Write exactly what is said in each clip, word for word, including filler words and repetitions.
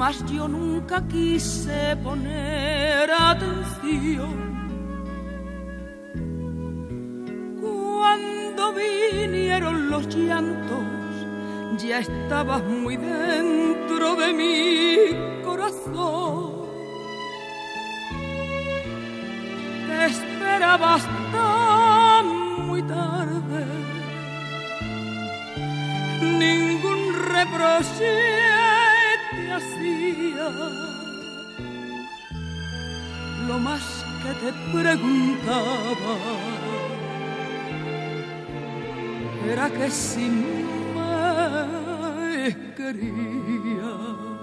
mas yo nunca quise poner atención. Cuando vinieron los llantos, ya estabas muy dentro de mi corazón. Te esperaba hasta muy tarde, ningún reproche te hacía. Lo más que te preguntaba era que si me quería.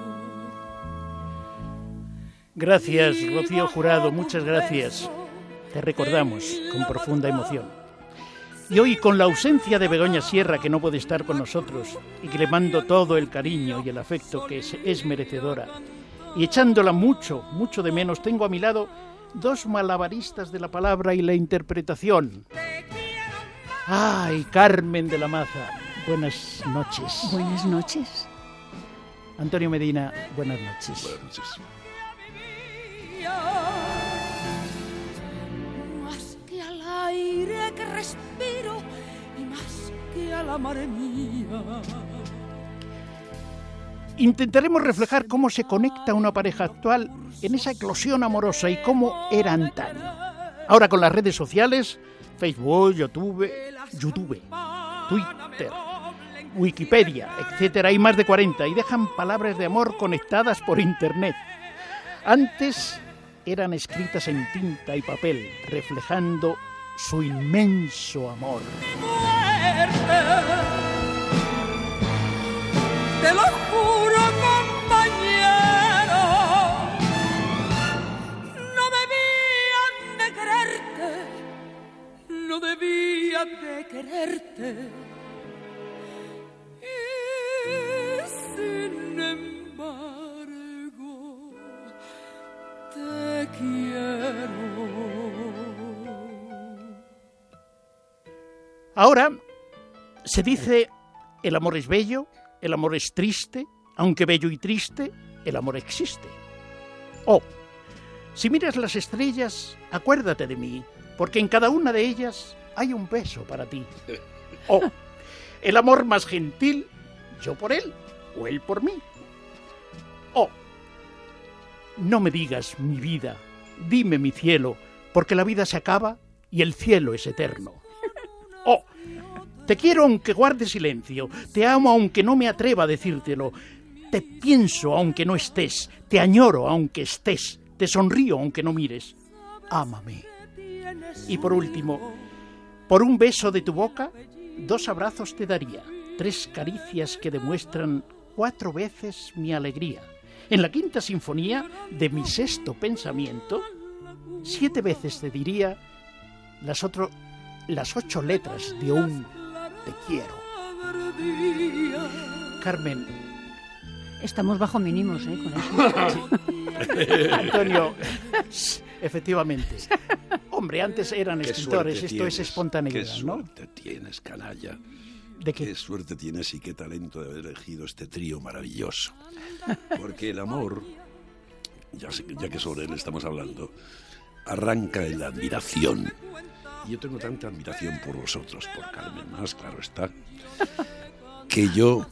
Gracias, Rocío Jurado, muchas gracias. Te recordamos con profunda emoción. Y hoy, con la ausencia de Begoña Sierra, que no puede estar con nosotros, y que le mando todo el cariño y el afecto que es, es merecedora, y echándola mucho, mucho de menos, tengo a mi lado dos malabaristas de la palabra y la interpretación. ¡Ay, Carmen de la Maza! Buenas noches. Buenas noches. Antonio Medina, buenas noches. Buenas noches. Más que al aire que respiro y más que a la mare mía. Intentaremos reflejar cómo se conecta una pareja actual en esa eclosión amorosa y cómo era antaño. Ahora con las redes sociales, Facebook, YouTube, YouTube, Twitter, Wikipedia, etcétera, hay más de cuarenta y dejan palabras de amor conectadas por internet. Antes eran escritas en tinta y papel, reflejando su inmenso amor. Te lo juro, compañero, no debían de quererte, no debían de quererte. Y sin embargo, te quiero. Ahora se dice: el amor es bello, el amor es triste, aunque bello y triste, el amor existe. Oh, si miras las estrellas, acuérdate de mí, porque en cada una de ellas hay un beso para ti. Oh, el amor más gentil, yo por él, o él por mí. Oh, no me digas mi vida, dime mi cielo, porque la vida se acaba y el cielo es eterno. Oh, te quiero aunque guarde silencio, te amo aunque no me atreva a decírtelo, te pienso aunque no estés, te añoro aunque estés, te sonrío aunque no mires. Ámame. Y por último, por un beso de tu boca, dos abrazos te daría, tres caricias que demuestran cuatro veces mi alegría. En la quinta sinfonía de mi sexto pensamiento, siete veces te diría las, otro, las ocho letras de un te quiero. Carmen. Estamos bajo mínimos, ¿eh? Con eso. Antonio, efectivamente. Hombre, antes eran Qué escritores, esto tienes, es espontaneidad, qué ¿no? Qué suerte tienes, canalla. ¿De qué? Qué suerte tienes y qué talento de haber elegido este trío maravilloso. Porque el amor, ya, sé, ya que sobre él estamos hablando, arranca en la admiración. Y yo tengo tanta admiración por vosotros, por Carmen más, claro está, que yo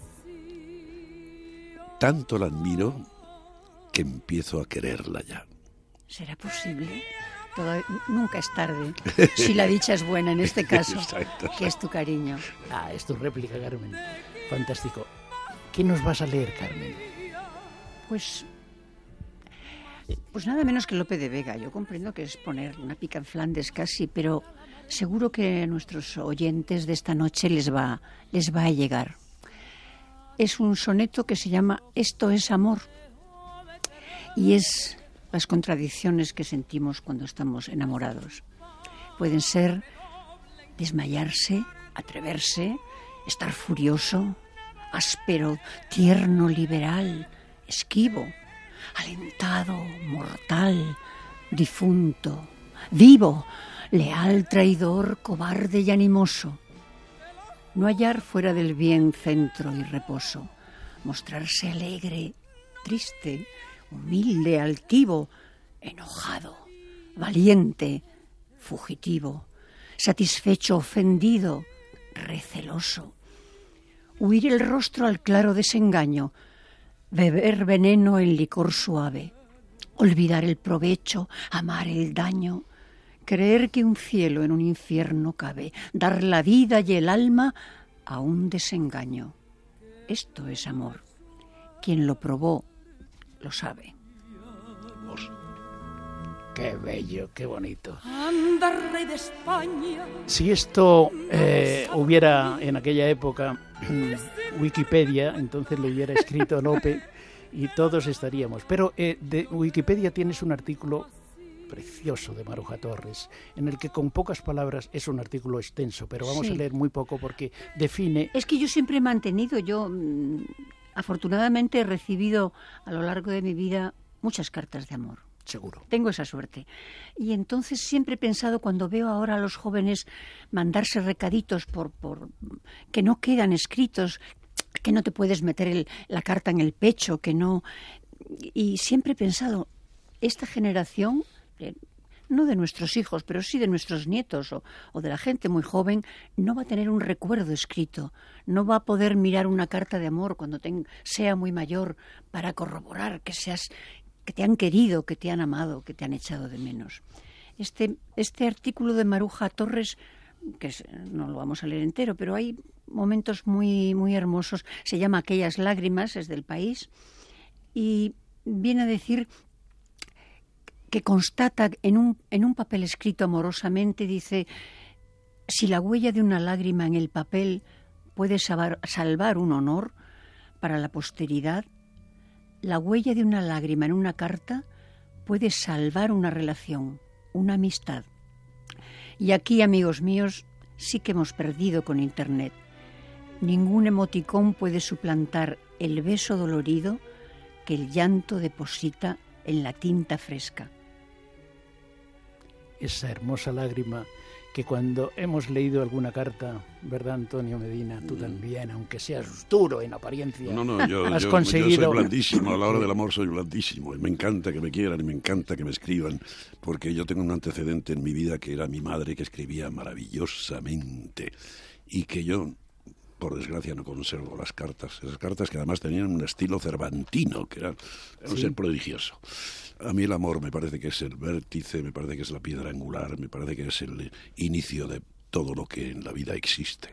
tanto la admiro que empiezo a quererla ya. ¿Será posible? Toda, nunca es tarde, si la dicha es buena en este caso, Exacto. que es tu cariño. Ah, es tu réplica, Carmen. Fantástico. ¿Qué nos vas a leer, Carmen? Pues, pues nada menos que Lope de Vega. Yo comprendo que es poner una pica en Flandes casi, pero seguro que a nuestros oyentes de esta noche les va, les va a llegar. Es un soneto que se llama Esto es amor, y es las contradicciones que sentimos cuando estamos enamorados. Pueden ser desmayarse, atreverse, estar furioso, áspero, tierno, liberal, esquivo, alentado, mortal, difunto, vivo, leal, traidor, cobarde y animoso. No hallar fuera del bien centro y reposo, mostrarse alegre triste, humilde, altivo, enojado, valiente, fugitivo, satisfecho, ofendido, receloso. Huir el rostro al claro desengaño, beber veneno en licor suave, olvidar el provecho, amar el daño, creer que un cielo en un infierno cabe, dar la vida y el alma a un desengaño. Esto es amor. Quien lo probó lo sabe. Qué bello, qué bonito. Anda, rey de España. Si esto eh, hubiera en aquella época mm, Wikipedia, entonces lo hubiera escrito Lope y todos estaríamos. Pero eh, de Wikipedia tienes un artículo precioso de Maruja Torres, en el que con pocas palabras, es un artículo extenso, pero vamos Sí. a leer muy poco porque define... Es que yo siempre he mantenido, yo mm, afortunadamente he recibido a lo largo de mi vida muchas cartas de amor. Seguro. Tengo esa suerte. Y entonces siempre he pensado, cuando veo ahora a los jóvenes mandarse recaditos por, por que no quedan escritos, que no te puedes meter el, la carta en el pecho, que no... Y siempre he pensado, esta generación, eh, no de nuestros hijos, pero sí de nuestros nietos o, o de la gente muy joven, no va a tener un recuerdo escrito, no va a poder mirar una carta de amor cuando ten, sea muy mayor para corroborar que seas... que te han querido, que te han amado, que te han echado de menos. Este, este artículo de Maruja Torres, que es, no lo vamos a leer entero, pero hay momentos muy, muy hermosos, se llama Aquellas lágrimas, es del País, y viene a decir que constata en un, en un papel escrito amorosamente, dice, si la huella de una lágrima en el papel puede salvar, salvar un honor para la posteridad, la huella de una lágrima en una carta puede salvar una relación, una amistad. Y aquí, amigos míos, sí que hemos perdido con Internet. Ningún emoticón puede suplantar el beso dolorido que el llanto deposita en la tinta fresca. Esa hermosa lágrima que cuando hemos leído alguna carta, ¿verdad, Antonio Medina? Tú también, aunque seas duro en apariencia, No, no, yo, has yo, conseguido... yo soy blandísimo, a la hora del amor soy blandísimo. Y me encanta que me quieran y me encanta que me escriban, porque yo tengo un antecedente en mi vida que era mi madre, que escribía maravillosamente y que yo, por desgracia, no conservo las cartas. Esas cartas que además tenían un estilo cervantino, que era, era un Sí. ser prodigioso. A mí el amor me parece que es el vértice, me parece que es la piedra angular, me parece que es el inicio de todo lo que en la vida existe.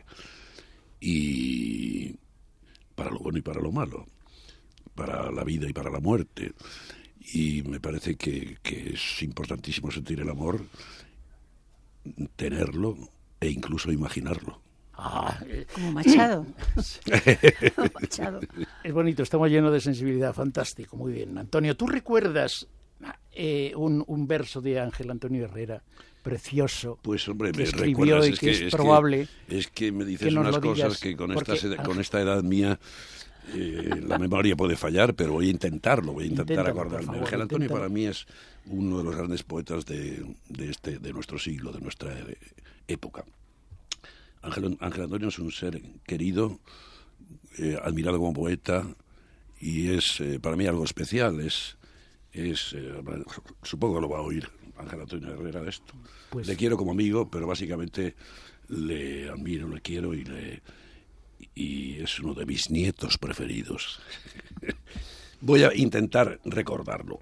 Y para lo bueno y para lo malo, para la vida y para la muerte. Y me parece que, que es importantísimo sentir el amor, tenerlo e incluso imaginarlo. Ah, Como Machado. Como Machado. es bonito, estamos llenos de sensibilidad, fantástico, muy bien. Antonio, ¿tú recuerdas eh, un, un verso de Ángel Antonio Herrera, precioso, Pues hombre, que me escribió recuerdas, y es que que es es probable que, es que me dices que nos unas lo digas, cosas que con esta, porque sed- con Ángel- esta edad mía eh, la memoria puede fallar, pero voy a intentarlo, voy a intentar Inténtalo, por acordarme. favor, Ángel Antonio inténtalo. para mí es uno de los grandes poetas de, de este de nuestro siglo, de nuestra eh, época. Ángel, Ángel Antonio es un ser querido, eh, admirado como poeta, y es eh, para mí algo especial. Es, es eh, supongo que lo va a oír Ángel Antonio Herrera de esto. Pues- Le quiero como amigo, pero básicamente le admiro, le quiero y le y es uno de mis nietos preferidos. Voy a intentar recordarlo.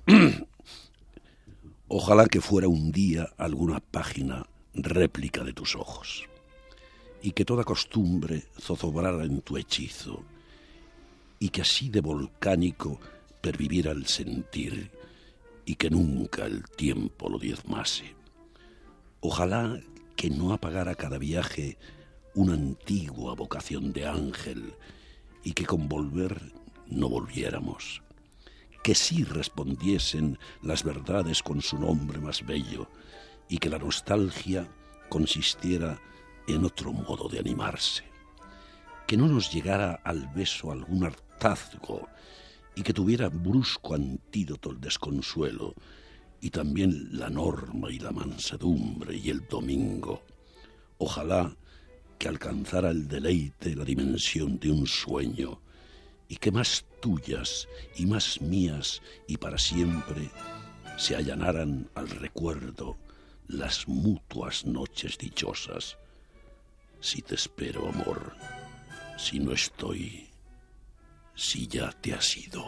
Ojalá que fuera un día alguna página réplica de tus ojos, y que toda costumbre zozobrara en tu hechizo, y que así de volcánico perviviera el sentir, y que nunca el tiempo lo diezmase. Ojalá que no apagara cada viaje una antigua vocación de ángel, y que con volver no volviéramos. Que sí respondiesen las verdades con su nombre más bello, y que la nostalgia consistiera en otro modo de animarse. Que no nos llegara al beso algún hartazgo, y que tuviera brusco antídoto el desconsuelo, y también la norma y la mansedumbre y el domingo. Ojalá que alcanzara el deleite la dimensión de un sueño, y que más tuyas y más mías y para siempre se allanaran al recuerdo las mutuas noches dichosas. Si te espero, amor, si no estoy, si ya te has ido.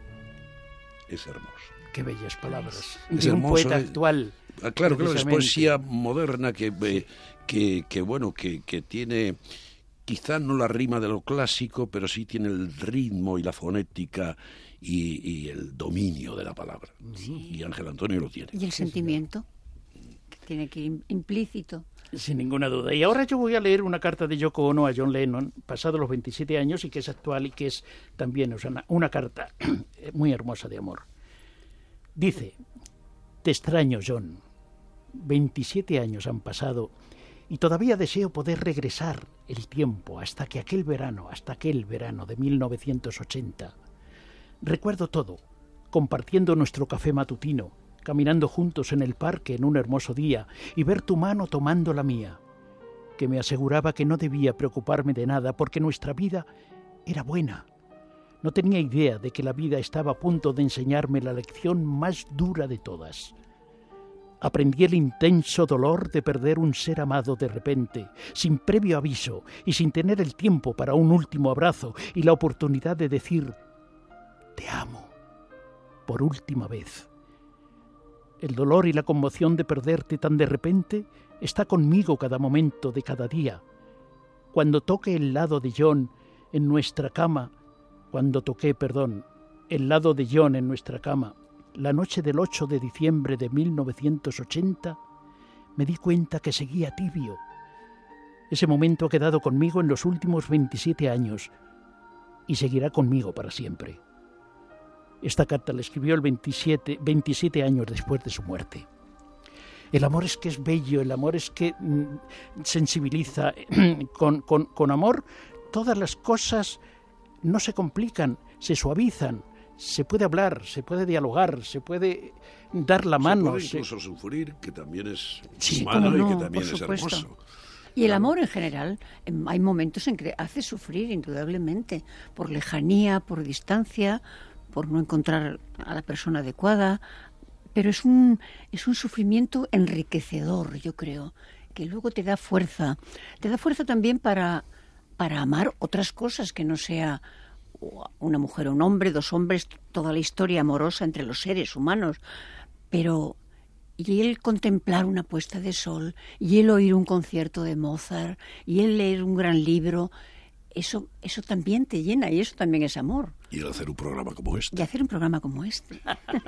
Es hermoso. Qué bellas palabras. Es de un hermoso, poeta eh. actual. Ah, claro, claro, es precisamente. poesía moderna que, eh, que, que bueno, que, que tiene quizá no la rima de lo clásico, pero sí tiene el ritmo y la fonética y, y el dominio de la palabra. Sí. Y Ángel Antonio lo tiene. Y el sentimiento, que tiene que ir implícito. Sin ninguna duda. Y ahora yo voy a leer una carta de Yoko Ono a John Lennon, pasado los veintisiete años, y que es actual y que es también, o sea, una, una carta muy hermosa de amor. Dice: te extraño, John. veintisiete años han pasado y todavía deseo poder regresar el tiempo hasta que aquel verano, hasta aquel verano de mil novecientos ochenta. Recuerdo todo, compartiendo nuestro café matutino, caminando juntos en el parque en un hermoso día y ver tu mano tomando la mía, que me aseguraba que no debía preocuparme de nada porque nuestra vida era buena. No tenía idea de que la vida estaba a punto de enseñarme la lección más dura de todas. Aprendí el intenso dolor de perder un ser amado de repente, sin previo aviso y sin tener el tiempo para un último abrazo y la oportunidad de decir «te amo» por última vez. El dolor y la conmoción de perderte tan de repente está conmigo cada momento de cada día. Cuando toque el lado de John en nuestra cama, cuando toqué, perdón, el lado de John en nuestra cama, la noche del ocho de diciembre de mil novecientos ochenta, me di cuenta que seguía tibio. Ese momento ha quedado conmigo en los últimos veintisiete años y seguirá conmigo para siempre. Esta carta la escribió el veintisiete, veintisiete años después de su muerte. El amor es que es bello, el amor es que mm, sensibiliza. Con, con, con amor todas las cosas no se complican, se suavizan. Se puede hablar, se puede dialogar, se puede dar la mano. Se puede se... incluso sufrir, que también es Sí, humano cómo no, y que también por es supuesto. hermoso. Y el amor en general, em, hay momentos en que hace sufrir indudablemente, por lejanía, por distancia, por no encontrar a la persona adecuada, pero es un, es un sufrimiento enriquecedor, yo creo, que luego te da fuerza. Te da fuerza también para, para amar otras cosas que no sea una mujer o un hombre, dos hombres, toda la historia amorosa entre los seres humanos, pero y el contemplar una puesta de sol, y el oír un concierto de Mozart, y el leer un gran libro, eso, eso también te llena y eso también es amor. Y el hacer un programa como este. Y hacer un programa como este.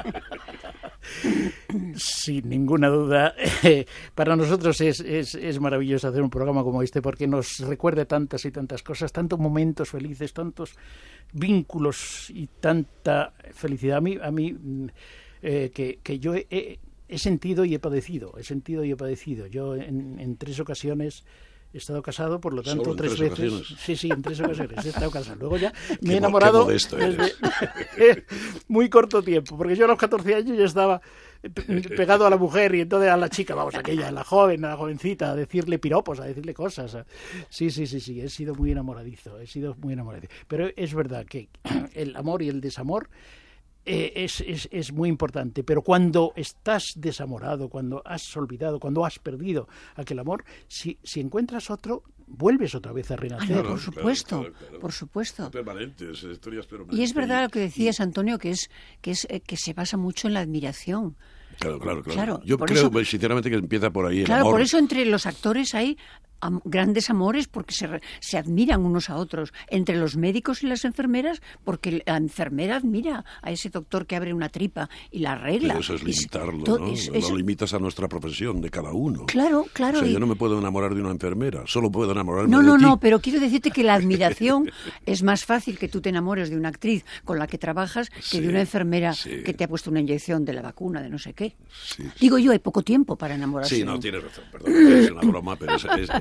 Sin ninguna duda, para nosotros es, es, es maravilloso hacer un programa como este porque nos recuerda tantas y tantas cosas, tantos momentos felices, tantos vínculos y tanta felicidad. A mí, a mí eh, que, que yo he, he sentido y he padecido, he sentido y he padecido. Yo en, en tres ocasiones he estado casado, por lo tanto, ¿Solo en tres, tres veces. ocasiones? Sí, sí, en tres ocasiones he estado casado. Luego ya me Qué he enamorado mo- qué modesto desde muy corto tiempo, porque yo a los catorce años ya estaba pe- pegado a la mujer y entonces a la chica, vamos, aquella, a la joven, a la jovencita, a decirle piropos, a decirle cosas. a- Sí, sí, sí, sí, he sido muy enamoradizo, he sido muy enamoradizo. Pero es verdad que el amor y el desamor Eh, es, es, es muy importante, pero cuando estás desamorado, cuando has olvidado, cuando has perdido aquel amor, si, si encuentras otro, vuelves otra vez a Ah, renacer. no, Claro, por supuesto, claro, claro. por supuesto. Permanentes, historias permanentes. Y es verdad lo que decías, Antonio, que es que es eh, que se basa mucho en la admiración. Claro, claro, claro. Claro, Yo por creo, eso- sinceramente, que empieza por ahí el Claro, amor. por eso entre los actores hay am- grandes amores porque se, re- se admiran unos a otros. Entre los médicos y las enfermeras porque la enfermera admira a ese doctor que abre una tripa y la arregla. Pero eso es Y s- limitarlo, to- ¿no? es- es- Lo limitas a nuestra profesión, de cada uno. Claro, claro. O sea, y- yo no me puedo enamorar de una enfermera, solo puedo enamorarme No, de no, ti. no, pero quiero decirte que la admiración es más fácil que tú te enamores de una actriz con la que trabajas que Sí, de una enfermera sí. que te ha puesto una inyección de la vacuna de no sé qué. Sí, sí. Digo yo, hay poco tiempo para enamorarse. Sí, de no, un- tienes razón, perdón, es una broma, pero es, es-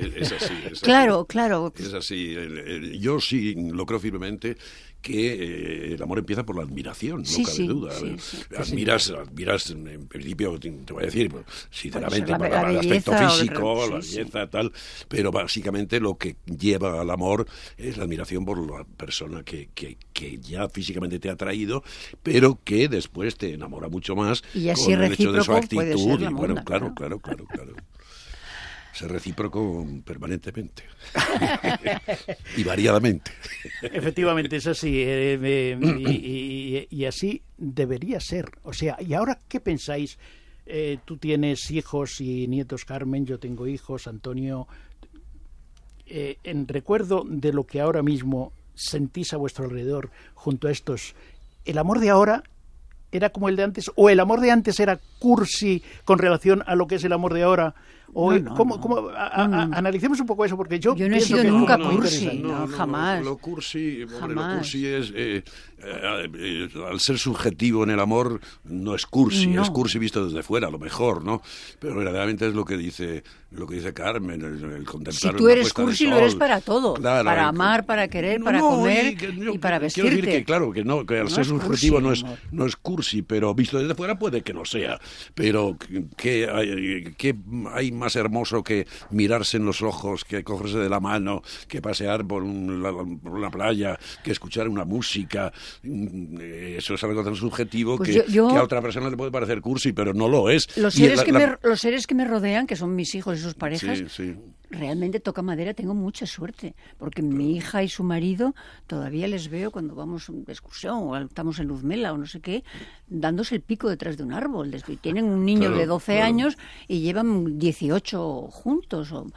Es así, es Claro, así. claro. Es así. Yo sí lo creo firmemente que eh, el amor empieza por la admiración, Sí, no cabe sí, duda. sí, sí. Admiras, admiras, en principio, te voy a decir, sinceramente, Pues la- por la el aspecto belleza o el físico, re- la sí, sí. belleza, tal, pero básicamente lo que lleva al amor es la admiración por la persona que, que, que ya físicamente te ha atraído, pero que después te enamora mucho más Y así con el hecho de su recíproco puede actitud. ser la Y bueno, monda, claro, claro. claro, claro, claro. Ser recíproco permanentemente y variadamente. Efectivamente, es así. eh, eh, y, y- y así debería ser. O sea, ¿y ahora qué pensáis? Eh, tú tienes hijos y nietos, Carmen, yo tengo hijos, Antonio. Eh, en recuerdo de lo que ahora mismo sentís a vuestro alrededor junto a estos, ¿el amor de ahora era como el de antes? ¿O el amor de antes era cursi con relación a lo que es el amor de ahora? ¿O No, no, ¿cómo, no. cómo- a- a- No, no. analicemos un poco eso, porque yo, Yo no he pienso sido que nunca es muy cursi. interesante. No, jamás. Lo cursi, hombre, Jamás. lo cursi es, eh, eh, eh, al ser subjetivo en el amor, no es cursi, No. es cursi visto desde fuera, a lo mejor, ¿no? Pero verdaderamente es lo que dice, lo que dice Carmen, el, el contemplar Si tú una eres puesta de cursi, lo sol. eres para todo. Claro, para el- amar, para querer, No, para no, comer que y, yo para quiero vestirte. decir que, claro, que no, que al No ser es cursi, subjetivo no es, amor. no es cursi, pero visto desde fuera puede que no sea. Pero ¿qué hay, qué hay más hermoso que mirarse en los ojos, que cogerse de la mano, que pasear por, un, la, por una playa, que escuchar una música? Mm, Eso es algo tan subjetivo Pues que, yo- yo- que a otra persona le puede parecer cursi, pero no lo es. Los Y seres, la- que la- me, los seres que me rodean, que son mis hijos y sus parejas, Sí, sí. realmente toca madera, tengo mucha suerte, porque mi hija y su marido todavía les veo cuando vamos de excursión o estamos en Luzmela o no sé qué, dándose el pico detrás de un árbol. Desde- Tienen un niño Claro, de doce claro. años y llevan dieciocho juntos. o-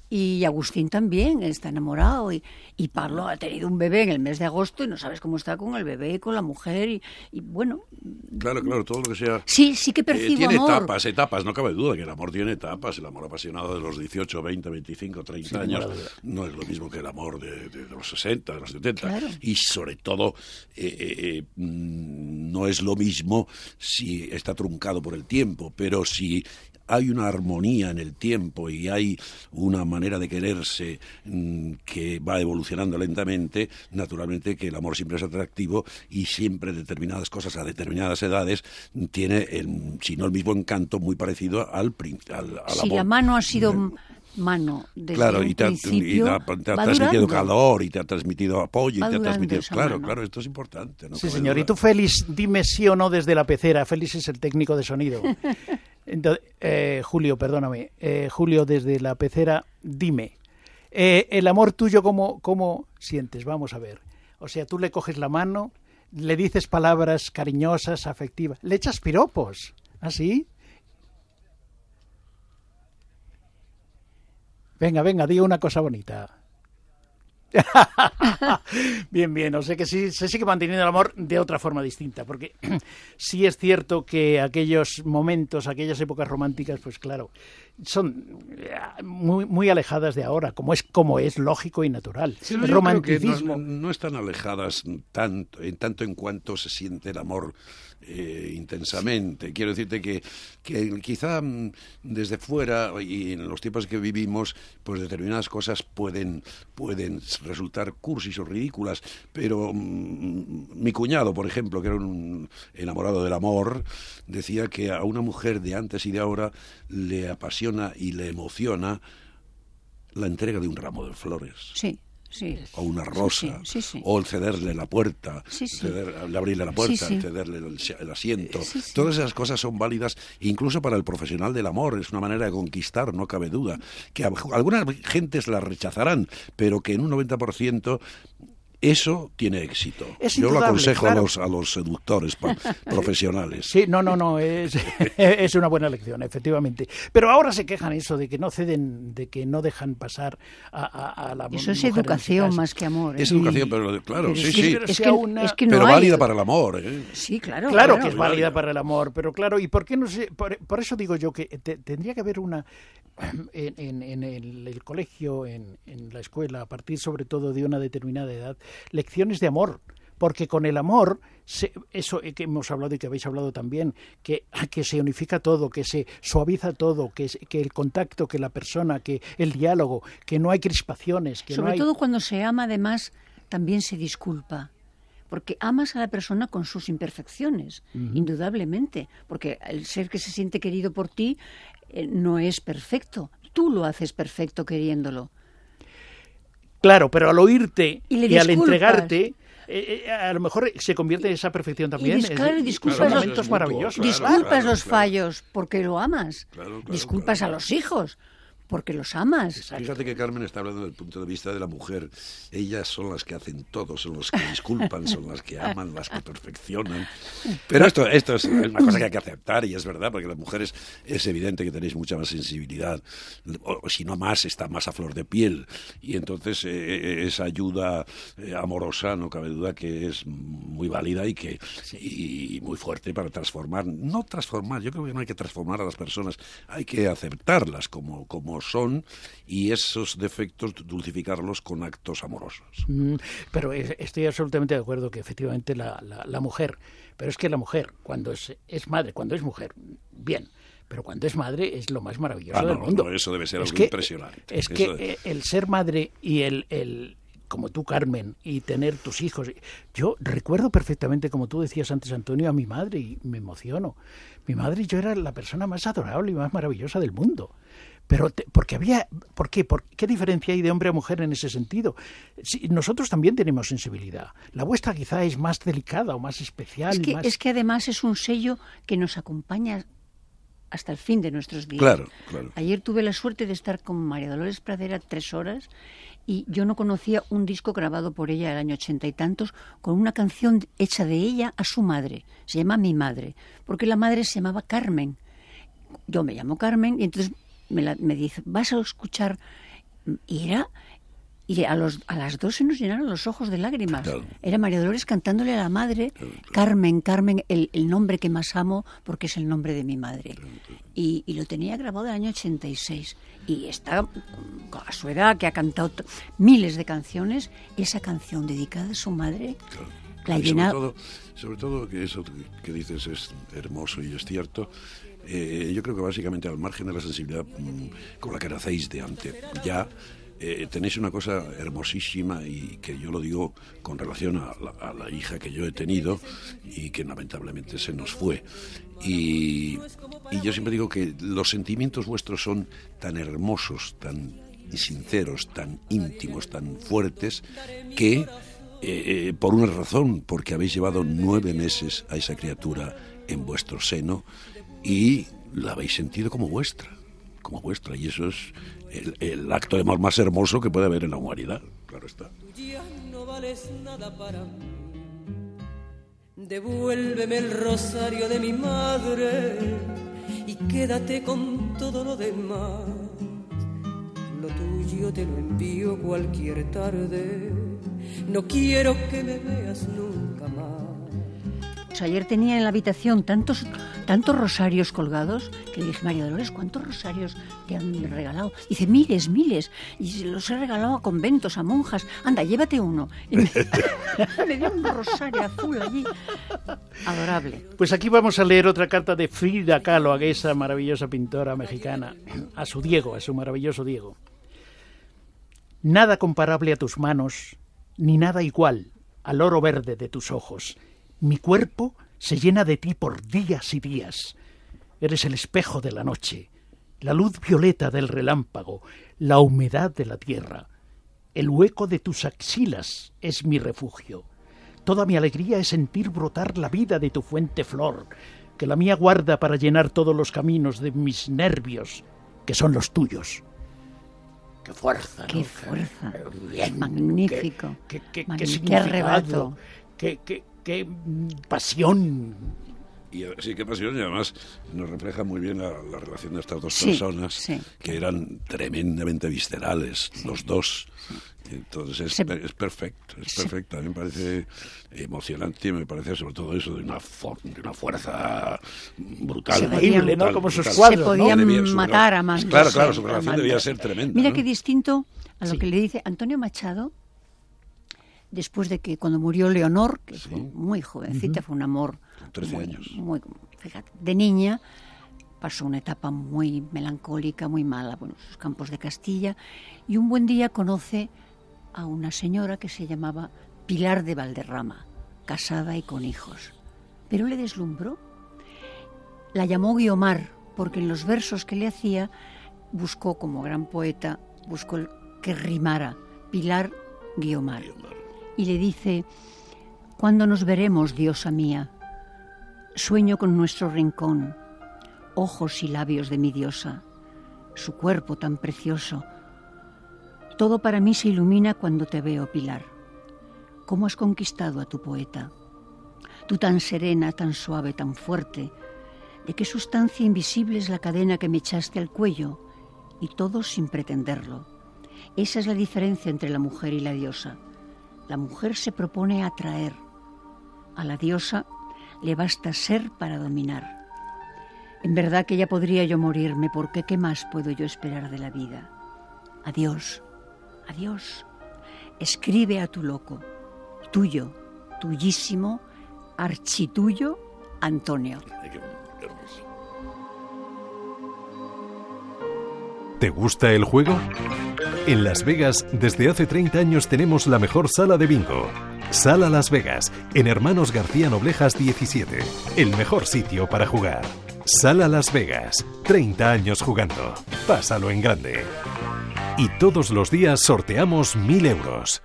Y Agustín también está enamorado. Y, y Pablo ha tenido un bebé en el mes de agosto y no sabes cómo está con el bebé, con la mujer. Y, y bueno, Claro, claro, todo lo que sea... sí, sí que Eh, percibo tiene amor. etapas, etapas, no cabe duda que el amor tiene etapas. El amor apasionado de los dieciocho, veinte, veinticinco, treinta años no es lo mismo que el amor de, de- de los sesenta, de los setenta. Claro. Y sobre todo, eh, eh, eh, mm, no es lo mismo si está truncado por el tiempo, pero si hay una armonía en el tiempo y hay una manera de quererse mm, que va evolucionando lentamente, naturalmente que el amor siempre es atractivo y siempre determinadas cosas a determinadas edades tiene, el, si no el mismo encanto, muy parecido al, prin- al, al Si amor. la mano ha sido m- mano desde Claro, un y te ha, y principio, te ha- te ha va transmitido durando. calor, y te ha transmitido apoyo, Va y te ha durando transmitido... esa Claro, mano. claro, esto es importante. No Sí, cabe señor. duda. Y tú, Félix, dime sí o no desde la pecera. Félix es el técnico de sonido. Entonces, eh, Julio, perdóname. Eh, Julio, desde la pecera, dime. Eh, el amor tuyo, ¿cómo, ¿cómo sientes? Vamos a ver. O sea, tú le coges la mano, le dices palabras cariñosas, afectivas. Le echas piropos. ¿Así? Venga, venga, diga una cosa bonita. Bien, bien, o sea que sí, se sigue manteniendo el amor de otra forma distinta, porque sí es cierto que aquellos momentos, aquellas épocas románticas, pues claro, son muy, muy alejadas de ahora, como es como es lógico y natural. Sí, no, el yo romanticismo. creo que no, no están alejadas tanto, en tanto en cuanto se siente el amor eh, intensamente. Quiero decirte que, que quizá mm, desde fuera y en los tiempos que vivimos, pues determinadas cosas pueden, pueden resultar cursis o ridículas, pero mm, mi cuñado, por ejemplo, que era un enamorado del amor, decía que a una mujer de antes y de ahora le apasiona y le emociona la entrega de un ramo de flores. Sí, sí. O una rosa, Sí, sí, sí. o el cederle la puerta, Sí, sí. ceder- el abrirle la puerta, Sí, sí. el cederle el, el asiento. Sí, sí. Todas esas cosas son válidas incluso para el profesional del amor. Es una manera de conquistar, no cabe duda. Que a- algunas gentes la rechazarán, pero que en un noventa por ciento eso tiene éxito. Es Yo lo indudable, aconsejo claro. a los a los seductores pa- profesionales. Sí, no, no, no, es, es una buena lección, efectivamente. Pero ahora se quejan eso de que no ceden, de que no dejan pasar a, a, a la Eso es mujer en educación este más que amor. ¿eh? Es educación, pero claro, Pero sí, es sí. que- Pero Es sea que, una- es que no pero hay- válida para el amor. ¿eh? Sí, claro. Claro, claro. que es válida para el amor, pero claro, ¿y por qué no se, por, por eso digo yo que te- tendría que haber una en, en- en el, el colegio, en, en la escuela, a partir sobre todo de una determinada edad, lecciones de amor, porque con el amor, se, eso que hemos hablado y que habéis hablado también, que, que se unifica todo, que se suaviza todo, que, que el contacto, que la persona, que el diálogo, que no hay crispaciones. Que Sobre no hay... todo cuando se ama, además, también se disculpa. Porque amas a la persona con sus imperfecciones, uh-huh. indudablemente. Porque el ser que se siente querido por ti eh, no es perfecto. Tú lo haces perfecto queriéndolo. Claro, pero al oírte y, y al entregarte, eh, eh, a lo mejor se convierte en esa perfección también. Y, claro, y disculpas, claro, los, momentos maravillosos. disculpas claro, los claro. fallos porque lo amas. Claro, claro, disculpas claro. a los hijos porque los amas. Exacto. Fíjate que Carmen está hablando desde el punto de vista de la mujer. Ellas son las que hacen todo, son las que disculpan, son las que aman, las que perfeccionan. Pero esto, esto es una cosa que hay que aceptar y es verdad, porque las mujeres es evidente que tenéis mucha más sensibilidad, o si no más, está más a flor de piel. Y entonces eh, esa ayuda eh, amorosa, no cabe duda que es muy válida y, que, y, y muy fuerte para transformar. No transformar, yo creo que no hay que transformar a las personas, hay que aceptarlas como, como son y esos defectos dulcificarlos con actos amorosos. Mm, pero estoy absolutamente de acuerdo que efectivamente la, la, la mujer, pero es que la mujer cuando es, es madre, cuando es mujer, bien, pero cuando es madre es lo más maravilloso ah, no, del mundo. No, eso debe ser es algo que, impresionante. Es eso que de... el ser madre y el, el como tú, Carmen, y tener tus hijos. Yo recuerdo perfectamente, como tú decías antes, Antonio, a mi madre y me emociono. Mi madre y yo era la persona más adorable y más maravillosa del mundo. Pero te, porque había, ¿por qué? ¿Por qué diferencia hay de hombre a mujer en ese sentido? Si, nosotros también tenemos sensibilidad. La vuestra quizá es más delicada o más especial. Es que, más... es que además es un sello que nos acompaña hasta el fin de nuestros días. Claro, claro. Ayer tuve la suerte de estar con María Dolores Pradera tres horas y yo no conocía un disco grabado por ella el año ochenta y tantos con una canción hecha de ella a su madre. Se llama Mi Madre, porque la madre se llamaba Carmen. Yo me llamo Carmen y entonces me, la, me dice, vas a escuchar... Y era... Y a, los, a las dos se nos llenaron los ojos de lágrimas. Claro. Era María Dolores cantándole a la madre, claro, claro. Carmen, Carmen, el, el nombre que más amo porque es el nombre de mi madre. Claro, claro. Y, y lo tenía grabado en el año ochenta y seis. Y está, a su edad, que ha cantado t- miles de canciones, esa canción dedicada a su madre, claro. la y llena... sobre todo, sobre todo que eso que dices es hermoso y es cierto. Eh, yo creo que básicamente al margen de la sensibilidad mmm, con la que nacéis de antes, ya... Eh, tenéis una cosa hermosísima y que yo lo digo con relación a la, a la hija que yo he tenido y que lamentablemente se nos fue. Y, y yo siempre digo que los sentimientos vuestros son tan hermosos, tan sinceros, tan íntimos, tan fuertes, que eh, por una razón, porque habéis llevado nueve meses a esa criatura en vuestro seno y la habéis sentido como vuestra, como vuestra, y eso es El, el acto de amor más hermoso que puede haber en la humanidad, claro está. Ya no vales nada para mí. Devuélveme el rosario de mi madre y quédate con todo lo demás. Lo tuyo te lo envío cualquier tarde. No quiero que me veas nunca más. Ayer tenía en la habitación tantos tantos rosarios colgados que le dije, María Dolores, ¿cuántos rosarios te han regalado? Dice, miles, miles. Y los he regalado a conventos, a monjas. Anda, llévate uno. Y me, me dio un rosario azul allí. Adorable. Pues aquí vamos a leer otra carta de Frida Kahlo, a esa maravillosa pintora mexicana, a su Diego, a su maravilloso Diego. Nada comparable a tus manos, ni nada igual al oro verde de tus ojos. Mi cuerpo se llena de ti por días y días. Eres el espejo de la noche, la luz violeta del relámpago, la humedad de la tierra. El hueco de tus axilas es mi refugio. Toda mi alegría es sentir brotar la vida de tu fuente flor, que la mía guarda para llenar todos los caminos de mis nervios, que son los tuyos. ¡Qué fuerza! ¡Qué ¿no? fuerza! Bien, Magnífico. ¡Qué, qué, qué, Magnífico. qué significado! ¡Qué arrebato! ¡Qué, qué, qué pasión! Y sí, qué pasión, y además nos refleja muy bien la, la relación de estas dos sí, personas, sí. que eran tremendamente viscerales, sí. los dos. Entonces es, Se... es perfecto, es sí. perfecto. A mí me parece emocionante y me parece sobre todo eso de una, for- de una fuerza brutal. Increíble, ¿no? Como brutal. sus cuadros, Se podían ¿no? Debía, matar su, a más. Claro, claro, su relación debía ser tremenda. Mira ¿no? qué distinto a lo sí. que le dice Antonio Machado. después de que cuando murió Leonor, que Sí. fue muy jovencita, Ujú. fue un amor Con trece muy, años. muy, fíjate, de niña, pasó una etapa muy melancólica, muy mala, bueno, sus campos de Castilla, y un buen día conoce a una señora que se llamaba Pilar de Valderrama, casada y con hijos. Pero le deslumbró. La llamó Guiomar, porque en los versos que le hacía buscó, como gran poeta, buscó el que rimara, Pilar Guiomar. Y le dice: ¿cuándo nos veremos, diosa mía? Sueño con nuestro rincón, ojos y labios de mi diosa, su cuerpo tan precioso. Todo para mí se ilumina cuando te veo, Pilar. ¿Cómo has conquistado a tu poeta? Tú tan serena, tan suave, tan fuerte. ¿De qué sustancia invisible es la cadena que me echaste al cuello? Y todo sin pretenderlo. Esa es la diferencia entre la mujer y la diosa. La mujer se propone atraer. A la diosa le basta ser para dominar. En verdad que ya podría yo morirme, porque ¿qué más puedo yo esperar de la vida? Adiós, adiós. Escribe a tu loco, tuyo, tuyísimo, archituyo, Antonio. Ay, qué hermoso. ¿Te gusta el juego? En Las Vegas, desde hace treinta años tenemos la mejor sala de bingo. Sala Las Vegas, en Hermanos García Noblejas diecisiete. El mejor sitio para jugar. Sala Las Vegas, treinta años jugando. Pásalo en grande. Y todos los días sorteamos mil euros.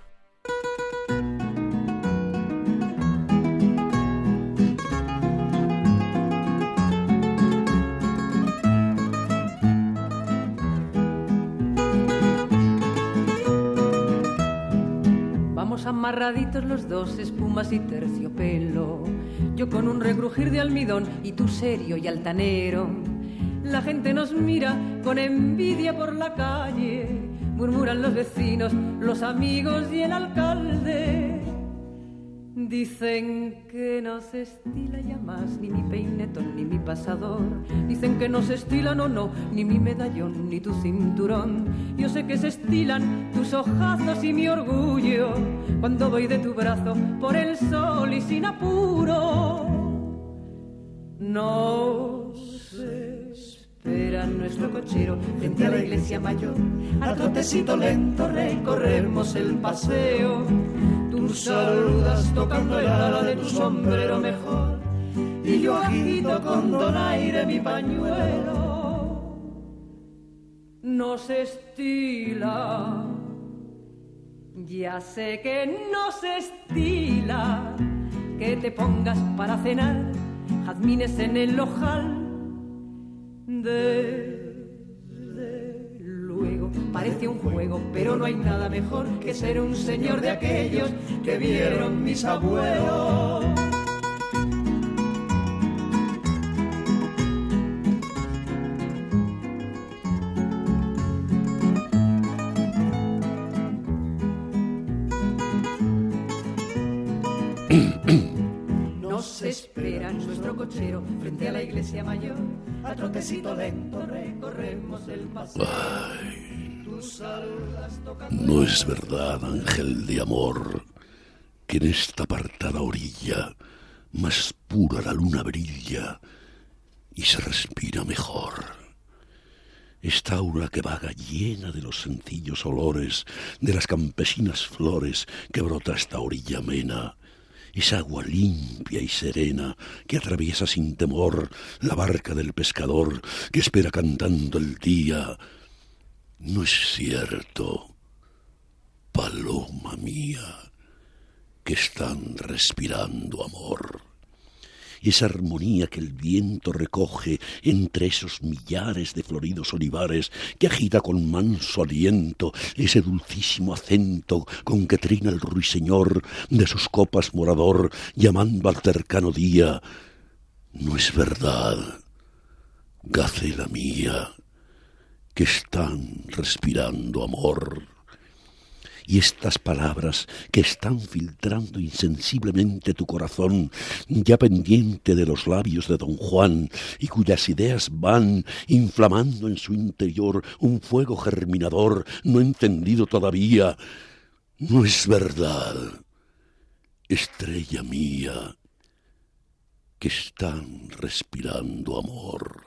Vamos amarraditos los dos, espumas y terciopelo. Yo con un regrujir de almidón y tú serio y altanero. La gente nos mira con envidia por la calle. Murmuran los vecinos, los amigos y el alcalde. Dicen que no se estila ya más ni mi peinetón ni mi pasador. Dicen que no se estilan o no, ni mi medallón ni tu cinturón. Yo sé que se estilan tus ojazos y mi orgullo cuando voy de tu brazo por el sol y sin apuro. Nos espera nuestro cochero frente a la iglesia mayor. A trotecito lento recorremos el paseo. Tú saludas tocando el ala de tu sombrero mejor y yo agito con donaire mi pañuelo. No se estila, ya sé que no se estila que te pongas para cenar jazmines en el ojal. Desde luego parece un juego, pero no hay nada mejor que ser un señor de aquellos que vieron mis abuelos. Nos espera nuestro cochero frente a la iglesia mayor. A trotecito lento recorremos el paseo. Tú saludas tocando. No es verdad, ángel de amor, que en esta apartada orilla más pura la luna brilla y se respira mejor. Esta aura que vaga llena de los sencillos olores de las campesinas flores que brota esta orilla amena. Esa agua limpia y serena que atraviesa sin temor la barca del pescador que espera cantando el día. No es cierto, paloma mía, que están respirando amor. Esa armonía que el viento recoge entre esos millares de floridos olivares que agita con manso aliento ese dulcísimo acento con que trina el ruiseñor de sus copas morador llamando al cercano día. No es verdad, gacela mía, que están respirando amor. Y estas palabras que están filtrando insensiblemente tu corazón, ya pendiente de los labios de don Juan, y cuyas ideas van inflamando en su interior un fuego germinador no encendido todavía, no es verdad, estrella mía, que están respirando amor.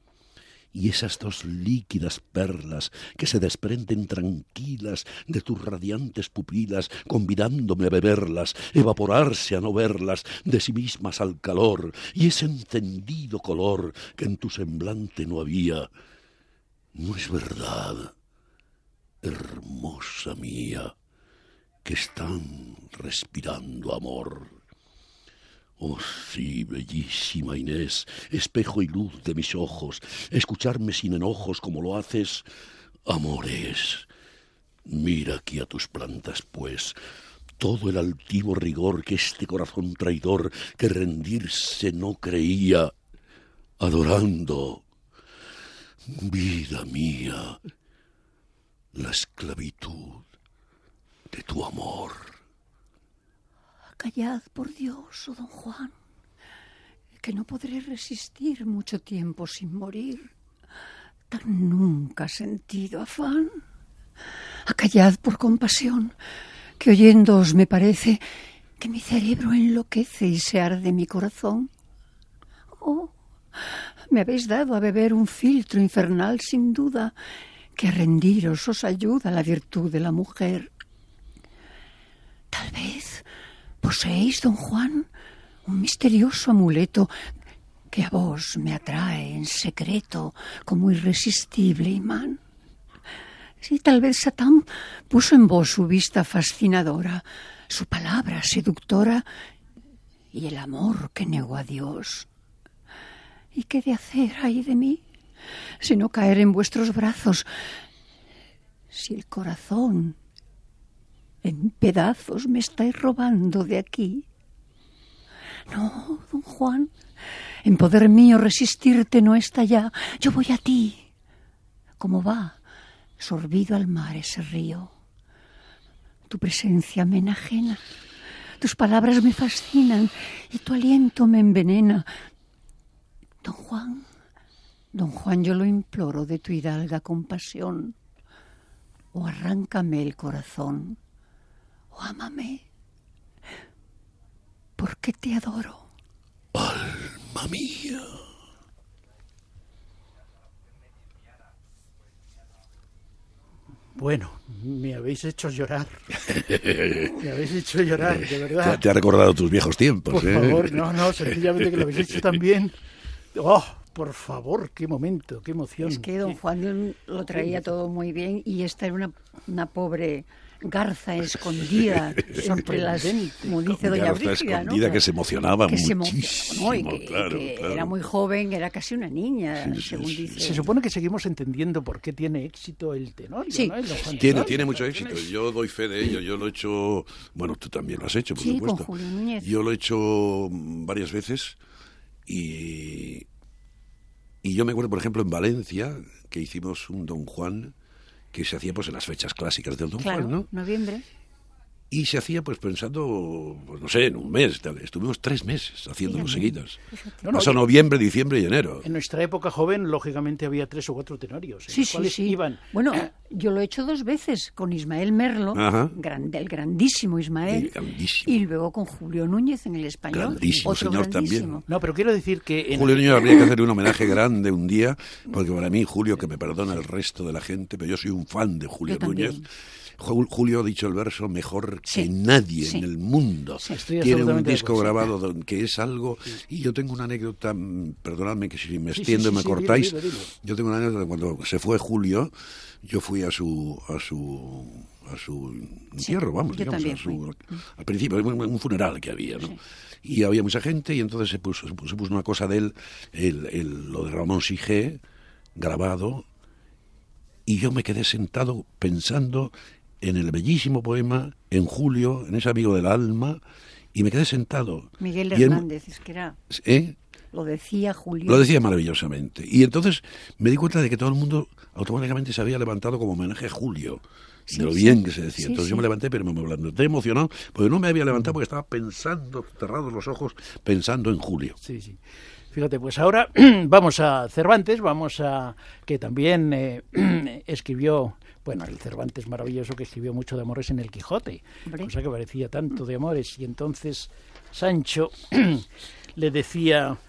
Y esas dos líquidas perlas que se desprenden tranquilas de tus radiantes pupilas, convidándome a beberlas, evaporarse a no verlas, de sí mismas al calor, y ese encendido color que en tu semblante no había, no es verdad, hermosa mía, que están respirando amor. Oh sí, bellísima Inés, espejo y luz de mis ojos, escucharme sin enojos como lo haces, amores. Mira aquí a tus plantas, pues, todo el altivo rigor que este corazón traidor, que rendirse no creía, adorando, vida mía, la esclavitud de tu amor. Callad, por Dios, oh don Juan, que no podré resistir mucho tiempo sin morir. Tan nunca sentido afán. Acallad por compasión, que oyéndoos me parece que mi cerebro enloquece y se arde mi corazón. Oh, me habéis dado a beber un filtro infernal sin duda, que a rendiros os ayuda la virtud de la mujer. Tal vez poseéis, don Juan, un misterioso amuleto que a vos me atrae en secreto como irresistible imán. Sí, tal vez Satán puso en vos su vista fascinadora, su palabra seductora y el amor que negó a Dios. ¿Y qué de hacer hay de mí, si no caer en vuestros brazos, si el corazón en pedazos me estáis robando de aquí? No, don Juan, en poder mío resistirte no está ya. Yo voy a ti, como va sorbido al mar ese río. Tu presencia me enajena, tus palabras me fascinan y tu aliento me envenena. Don Juan, don Juan, yo lo imploro de tu hidalga compasión. O arráncame el corazón, o ámame, porque te adoro. Alma mía. Bueno, me habéis hecho llorar. Me habéis hecho llorar, de verdad. Te, te ha recordado tus viejos tiempos, Por ¿eh? favor, no, no, sencillamente que lo habéis hecho tan bien. ¡Oh, por favor, qué momento, qué emoción! Es que don Juan lo traía todo muy bien y esta era una, una pobre garza escondida entre las, como dice doña Garza Brígida, escondida, ¿no? que se emocionaba que se muchísimo, emo- no, y que, claro, que claro. era muy joven, era casi una niña, Sí, sí, según sí. dice. Se supone que seguimos entendiendo por qué tiene éxito el Tenorio, Sí. ¿no? El don Juan Tiene, Tenorio. tiene mucho éxito. Yo doy fe de ello. Yo lo he hecho... Bueno, tú también lo has hecho, por Sí, supuesto. con Julio Núñez. Yo lo he hecho varias veces y... Y yo me acuerdo, por ejemplo, en Valencia, que hicimos un Don Juan que se hacía pues en las fechas clásicas del Don Claro, Juan, ¿no? noviembre. Y se hacía pues pensando, pues no sé, en un mes. tal. Estuvimos tres meses haciéndolo Fíjate, seguidos. No, no, Pasó yo- noviembre, diciembre y enero. En nuestra época joven, lógicamente, había tres o cuatro tenorios, en Sí, los sí, cuales sí. iban... Bueno, yo lo he hecho dos veces, con Ismael Merlo, Ajá. gran- el grandísimo Ismael, El grandísimo. y luego con Julio Núñez en el español. Grandísimo, otro señor, grandísimo. también. No, pero quiero decir que... En... Julio Niño habría que hacerle un homenaje grande un día, porque para mí, Julio, que me perdona el resto de la gente, pero yo soy un fan de Julio Yo también. Núñez. Ju- Julio ha dicho el verso mejor que Sí, nadie sí. en el mundo. Sí. Estoy Tiene un absolutamente de disco acuerdo, sí. grabado don- que es algo... Y yo tengo una anécdota, mm, perdonadme que si me Sí, extiendo sí, y me sí, sí, cortáis. dilo, dilo, dilo. Yo tengo una anécdota de cuando se fue Julio, yo fui a su... A su a su entierro, vamos, yo digamos, también a su, fui. al principio, un, un funeral que había, ¿no? Y había mucha gente y entonces se puso, se puso, se puso una cosa de él, el, el- lo de Ramón Sige, grabado, y yo me quedé sentado pensando en el bellísimo poema, en Julio, en ese amigo del alma, y me quedé sentado. Miguel Y él- Hernández, es que era, ¿eh? lo decía Julio. Lo decía maravillosamente. Y entonces me di cuenta de que todo el mundo automáticamente se había levantado como homenaje a Julio, Sí, de lo sí. bien que se decía. Sí, Entonces yo sí. me levanté, pero me levanté emocionado, porque no me había levantado porque estaba pensando, cerrados los ojos, pensando en Julio. Sí, sí. Fíjate, pues ahora vamos a Cervantes, vamos a... que también eh, escribió Bueno, el Cervantes maravilloso que escribió mucho de amores en el Quijote, Hombre. cosa que parecía tanto de amores. Y entonces Sancho le decía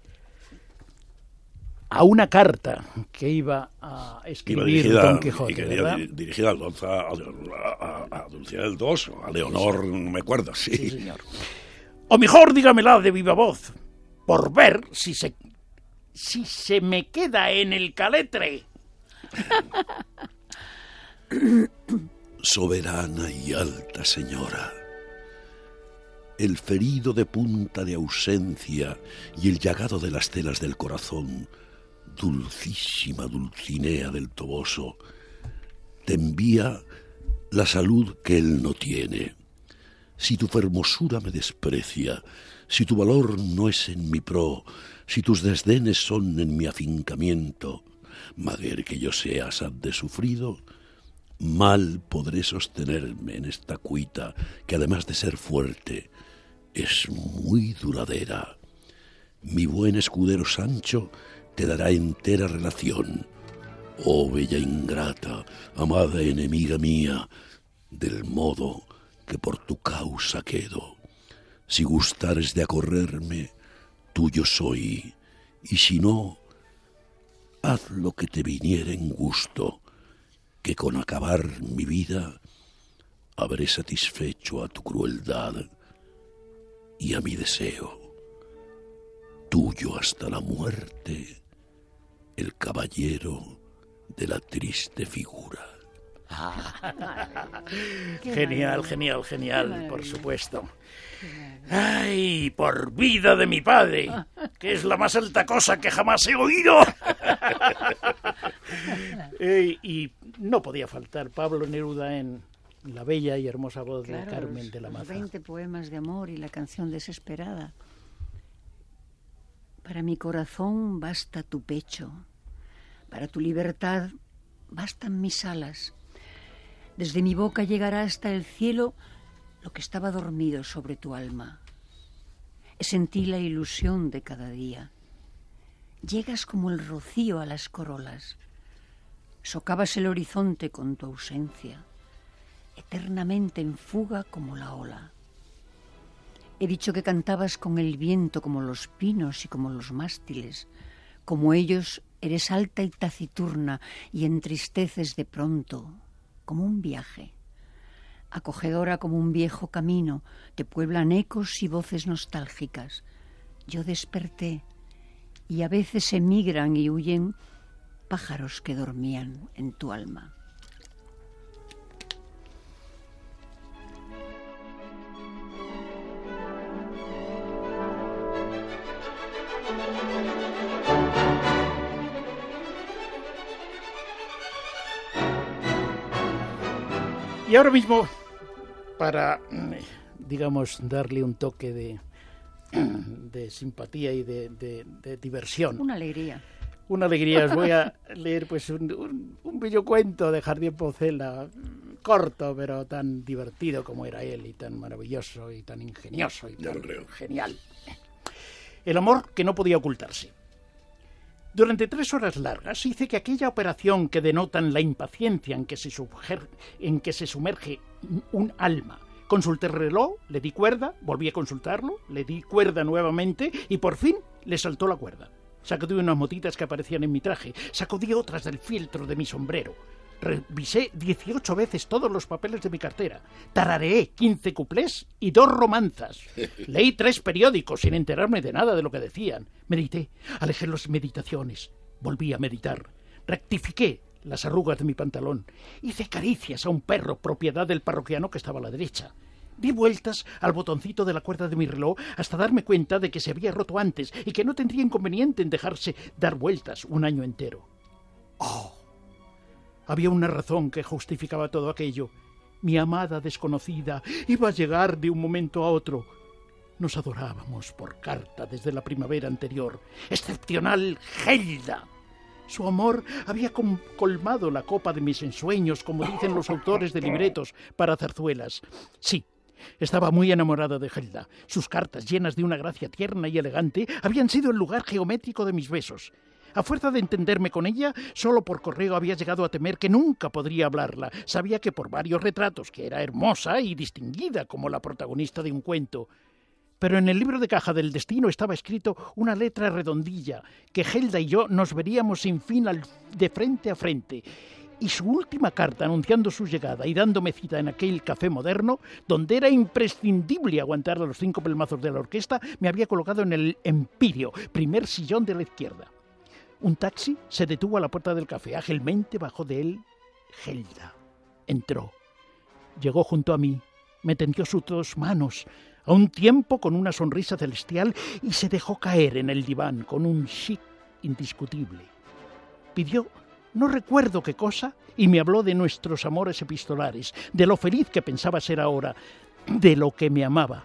a una carta que iba a escribir dirigida, Don Quijote, y que iba ¿verdad? di- dirigida a, Donza- a, a- a Dulcinea del Toboso, a Leonor, no me acuerdo, sí. Sí, señor. O mejor dígamela de viva voz, por ver si se, si se me queda en el caletre. Soberana y alta señora, el ferido de punta de ausencia y el llagado de las telas del corazón, dulcísima Dulcinea del Toboso, te envía la salud que él no tiene. Si tu fermosura me desprecia, si tu valor no es en mi pro, si tus desdenes son en mi afincamiento, maguer que yo sea asaz de sufrido, mal podré sostenerme en esta cuita que además de ser fuerte, es muy duradera. Mi buen escudero Sancho te dará entera relación. Oh bella ingrata, amada enemiga mía, del modo que por tu causa quedo. Si gustares de acorrerme, tuyo soy, y si no, haz lo que te viniere en gusto, que con acabar mi vida habré satisfecho a tu crueldad y a mi deseo. Tuyo hasta la muerte, el caballero de la triste figura. Qué Genial, maravilla. genial, Qué genial, maravilla. por supuesto. ¡Ay, por vida de mi padre! Que es la más alta cosa que jamás he oído. Eh, y no podía faltar Pablo Neruda en la bella y hermosa voz Claro, de Carmen los- de la los Maza. veinte poemas de amor y la canción desesperada. Para mi corazón basta tu pecho, para tu libertad bastan mis alas. Desde mi boca llegará hasta el cielo lo que estaba dormido sobre tu alma. Es en ti la ilusión de cada día. Llegas como el rocío a las corolas. Socavas el horizonte con tu ausencia, eternamente en fuga como la ola. He dicho que cantabas con el viento como los pinos y como los mástiles. Como ellos eres alta y taciturna y entristeces de pronto, como un viaje. Acogedora como un viejo camino, te pueblan ecos y voces nostálgicas. Yo desperté y a veces emigran y huyen pájaros que dormían en tu alma. Y ahora mismo, para, mm, digamos, darle un toque de, de simpatía y de, de- de diversión, Una alegría. una alegría, os voy a leer pues un, un- un bello cuento de Jardín Pocela, mm, corto pero tan divertido como era él, y tan maravilloso y tan ingenioso y Ya tan lo creo. genial. El amor que no podía ocultarse. Durante tres horas largas hice que aquella operación que denotan la impaciencia en que se, suger- en que se sumerge un alma. Consulté el reloj, le di cuerda, volví a consultarlo, le di cuerda nuevamente y por fin le saltó la cuerda. Sacudí unas motitas que aparecían en mi traje, sacudí otras del fieltro de mi sombrero. Revisé dieciocho veces todos los papeles de mi cartera. Tarareé quince cuplés y dos romanzas. Leí tres periódicos sin enterarme de nada de lo que decían. Medité, alejé las meditaciones. Volví a meditar. Rectifiqué las arrugas de mi pantalón. Hice caricias a un perro propiedad del parroquiano que estaba a la derecha. Di vueltas al botoncito de la cuerda de mi reloj hasta darme cuenta de que se había roto antes y que no tendría inconveniente en dejarse dar vueltas un año entero. ¡Oh! Había una razón que justificaba todo aquello. Mi amada desconocida iba a llegar de un momento a otro. Nos adorábamos por carta desde la primavera anterior. Excepcional Gelda. Su amor había com- colmado la copa de mis ensueños, como dicen los autores de libretos para zarzuelas. Sí, estaba muy enamorada de Gelda. Sus cartas, llenas de una gracia tierna y elegante, habían sido el lugar geométrico de mis besos. A fuerza de entenderme con ella, solo por correo había llegado a temer que nunca podría hablarla. Sabía que por varios retratos que era hermosa y distinguida como la protagonista de un cuento. Pero en el libro de caja del destino estaba escrito una letra redondilla, que Gelda y yo nos veríamos sin fin al, de frente a frente. Y su última carta anunciando su llegada y dándome cita en aquel café moderno, donde era imprescindible aguantar a los cinco pelmazos de la orquesta, me había colocado en el Empirio, primer sillón de la izquierda. Un taxi se detuvo a la puerta del café. Ágilmente bajó de él Gelda. Entró. Llegó junto a mí. Me tendió sus dos manos, a un tiempo con una sonrisa celestial, y se dejó caer en el diván con un chic indiscutible. Pidió no recuerdo qué cosa y me habló de nuestros amores epistolares, de lo feliz que pensaba ser ahora, de lo que me amaba.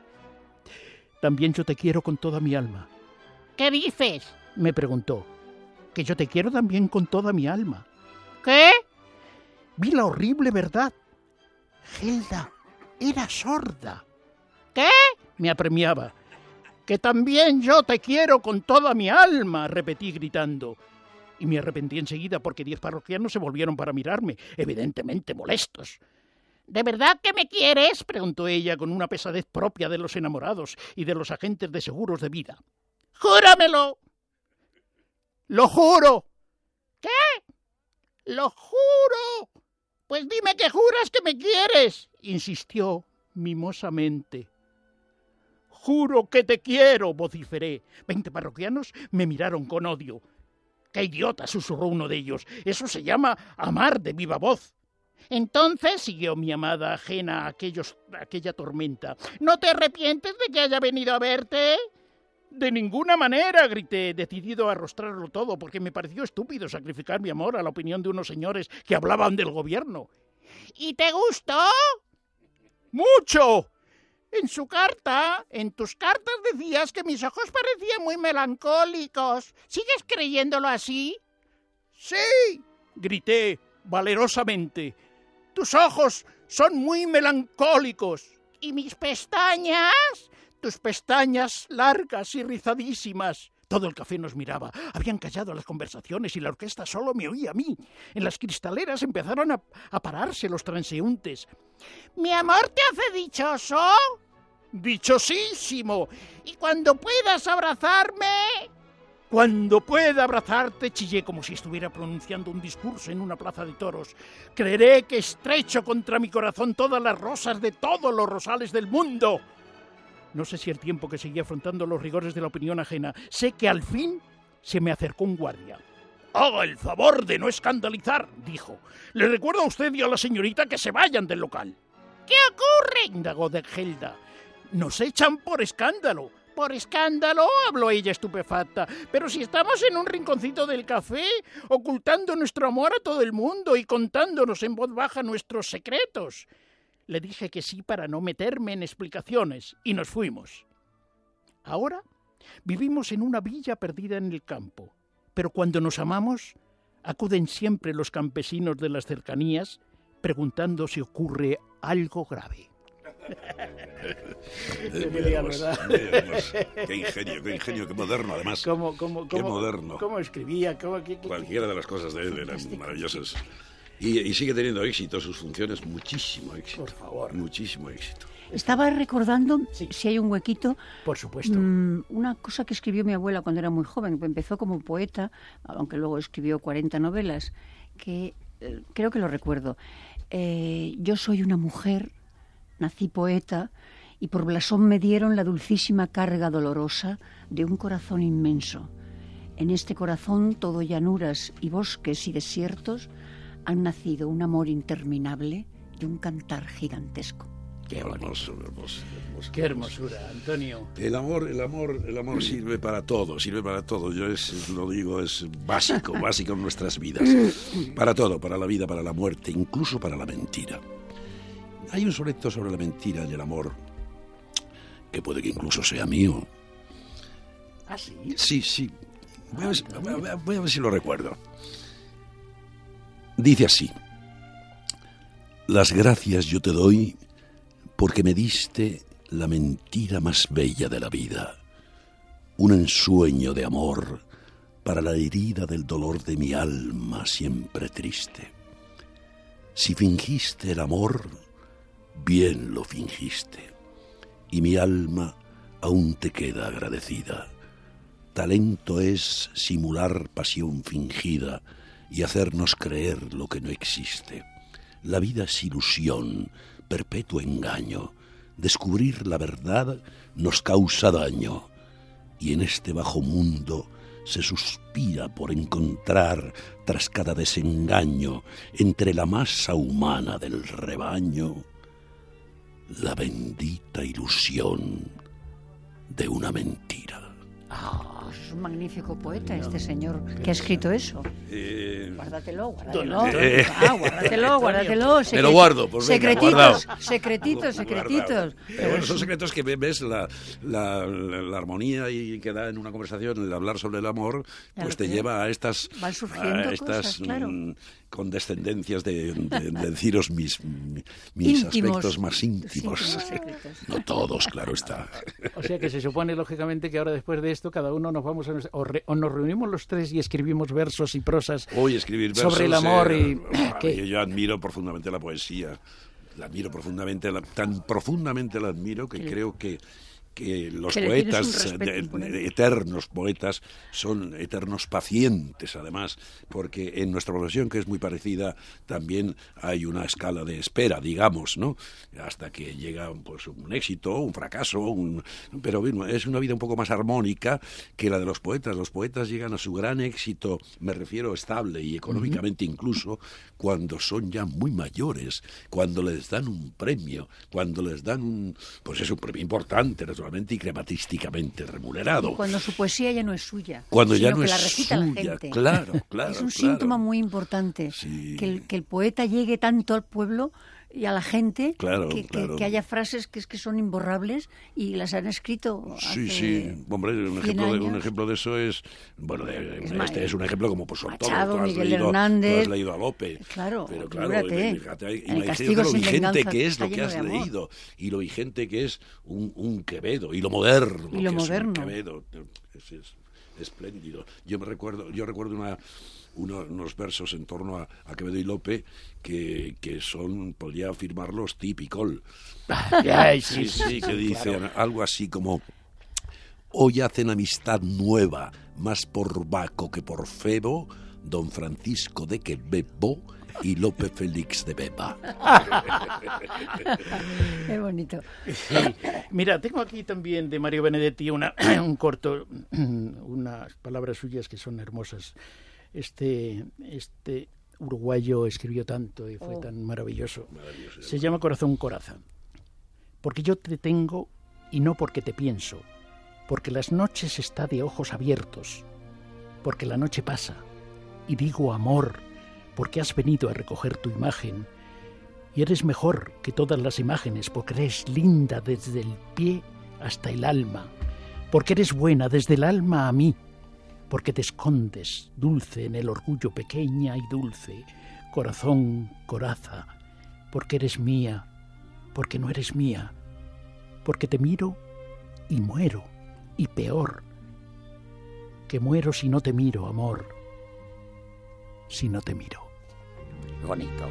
También yo te quiero con toda mi alma. ¿Qué dices? Me preguntó. Que yo te quiero también con toda mi alma. ¿Qué? Vi la horrible verdad. Gelda era sorda. ¿Qué? Me apremiaba. Que también yo te quiero con toda mi alma, repetí gritando. Y me arrepentí enseguida porque diez parroquianos se volvieron para mirarme, evidentemente molestos. ¿De verdad que me quieres? Preguntó ella con una pesadez propia de los enamorados y de los agentes de seguros de vida. ¡Júramelo! ¡Lo juro! ¿Qué? ¡Lo juro! Pues dime que juras que me quieres, insistió mimosamente. Juro que te quiero, vociferé. Veinte parroquianos me miraron con odio. ¡Qué idiota!, susurró uno de ellos. Eso se llama amar de viva voz. Entonces, siguió mi amada ajena a, aquellos, a aquella tormenta, ¿no te arrepientes de que haya venido a verte? De ninguna manera, grité, decidido a arrostrarlo todo, porque me pareció estúpido sacrificar mi amor a la opinión de unos señores que hablaban del gobierno. ¿Y te gustó? ¡Mucho! En su carta, en tus cartas decías que mis ojos parecían muy melancólicos. ¿Sigues creyéndolo así? ¡Sí!, grité valerosamente. Tus ojos son muy melancólicos. ¿Y mis pestañas? Tus pestañas largas y rizadísimas. Todo el café nos miraba. Habían callado las conversaciones y la orquesta solo me oía a mí. En las cristaleras empezaron a, a pararse los transeúntes. ¿Mi amor te hace dichoso? ¡Dichosísimo! ¿Y cuando puedas abrazarme? Cuando pueda abrazarte, chillé como si estuviera pronunciando un discurso en una plaza de toros. Creeré que estrecho contra mi corazón todas las rosas de todos los rosales del mundo. No sé si el tiempo que seguía afrontando los rigores de la opinión ajena. Sé que al fin se me acercó un guardia. «Haga el favor de no escandalizar», dijo. «Le recuerdo a usted y a la señorita que se vayan del local». «¿Qué ocurre?», indagó de Gelda. «Nos echan por escándalo». «¿Por escándalo?», habló ella estupefacta. «Pero si estamos en un rinconcito del café, ocultando nuestro amor a todo el mundo y contándonos en voz baja nuestros secretos». Le dije que sí para no meterme en explicaciones y nos fuimos. Ahora vivimos en una villa perdida en el campo, pero cuando nos amamos acuden siempre los campesinos de las cercanías preguntando si ocurre algo grave. Muy hermoso, muy hermoso. Qué ingenio, qué ingenio, qué moderno además. ¿Cómo, cómo, qué cómo, moderno. ¿Cómo escribía? Cómo, qué, qué, Cualquiera de las cosas de él eran maravillosas. Y, y sigue teniendo éxito, sus funciones, muchísimo éxito. Por favor. Muchísimo éxito. Estaba recordando, Sí. si hay un huequito, Por supuesto. mm, una cosa que escribió mi abuela cuando era muy joven. Empezó como poeta, aunque luego escribió cuarenta novelas, que eh, creo que lo recuerdo. Eh, yo soy una mujer, nací poeta, y por blasón me dieron la dulcísima carga dolorosa de un corazón inmenso. En este corazón, todo llanuras y bosques y desiertos, han nacido un amor interminable y un cantar gigantesco. Qué hermoso, hermoso, hermoso. Qué hermosura, Antonio. El amor, el amor, el amor sirve para todo, sirve para todo. Yo es, lo digo, es básico, básico en nuestras vidas. Para todo, para la vida, para la muerte, incluso para la mentira. Hay un soneto sobre la mentira y el amor que puede que incluso sea mío. ¿Ah, sí? Sí, sí. Voy a ver, si- voy a ver- voy a ver si lo recuerdo. Dice así: las gracias yo te doy porque me diste la mentira más bella de la vida, un ensueño de amor para la herida del dolor de mi alma siempre triste. Si fingiste el amor, bien lo fingiste, y mi alma aún te queda agradecida. Talento es simular pasión fingida y hacernos creer lo que no existe. La vida es ilusión, perpetuo engaño. Descubrir la verdad nos causa daño, y en este bajo mundo se suspira por encontrar, tras cada desengaño, entre la masa humana del rebaño, la bendita ilusión de una mentira. Oh, es un magnífico poeta este señor que ha escrito eso. Eh, Guárdatelo, guárdatelo. Eh, Ah, guárdatelo, guárdatelo. Me lo guardo, pues venga, secretitos, guardado. secretitos, secretitos. Pero bueno, son secretos que ves la, la, la, la armonía y que da en una conversación, el hablar sobre el amor, Ya pues lo te creo. lleva a estas, Van surgiendo a estas cosas, claro. mm, condescendencias de, de, de deciros mis, mis Íntimos. aspectos más íntimos. Íntimos secretos. No todos, claro está. O sea que se supone, lógicamente, que ahora después de esto cada uno nos vamos a nuestra- o, re- o nos reunimos los tres y escribimos versos y prosas Hoy escribir versos, sobre el amor eh, y... ¿qué? yo, yo admiro profundamente la poesía. La admiro profundamente, la- tan profundamente la admiro que Que- creo que, que los que le tienes un poetas, respeto de- imponente. de- eternos poetas, son eternos pacientes, además, porque en nuestra profesión, que es muy parecida, también hay una escala de espera, digamos, ¿no? Hasta que llega pues un éxito, un fracaso, un... pero bueno, es una vida un poco más armónica que la de los poetas. Los poetas llegan a su gran éxito, me refiero estable y económicamente incluso, cuando son ya muy mayores, cuando les dan un premio, cuando les dan un, pues es un premio importante, naturalmente, y crematísticamente remunerado. Cuando su poesía ya no es suya, Cuando ya sino no que la es recita la suya, gente. claro, claro, Es un claro. síntoma muy importante, Sí. que, el, que el poeta llegue tanto al pueblo y a la gente, Claro, que, que- claro. que haya frases que es que son imborrables y las han escrito Sí, hace sí, hombre, un cien ejemplo, de, un años. ejemplo de eso es, bueno, de- Es este ma- es un ejemplo como pues son todos, Machado, tú has Miguel leído, Hernández. tú has leído a Lope, Claro, pero claro, figúrate, fíjate, El imagínate castigo lo sin vigente venganza que es está lo que lleno has de amor. leído y lo vigente que es un, un Quevedo y lo moderno Y lo que moderno. es un Quevedo, es, es espléndido. Yo me recuerdo, yo recuerdo una uno- unos versos en torno a, a Quevedo y Lope que, que son, podría afirmarlos, tipicol. Ay, Sí, sí, sí, que dicen algo así como: hoy hacen amistad nueva, más por Baco que por Febo, don Francisco de Quevedo y Lope Félix de Beba. Qué bonito. Sí. Mira, tengo aquí también de Mario Benedetti una, un corto, unas palabras suyas que son hermosas. Este, este uruguayo escribió tanto y fue Oh. tan maravilloso. Se llama Corazón Coraza. Porque yo te tengo y no porque te pienso, porque las noches está de ojos abiertos, porque la noche pasa y digo amor, porque has venido a recoger tu imagen y eres mejor que todas las imágenes, porque eres linda desde el pie hasta el alma, porque eres buena desde el alma a mí, porque te escondes dulce en el orgullo, pequeña y dulce, corazón, coraza, porque eres mía, porque no eres mía, porque te miro y muero, y peor, que muero si no te miro, amor, si no te miro. Bonito.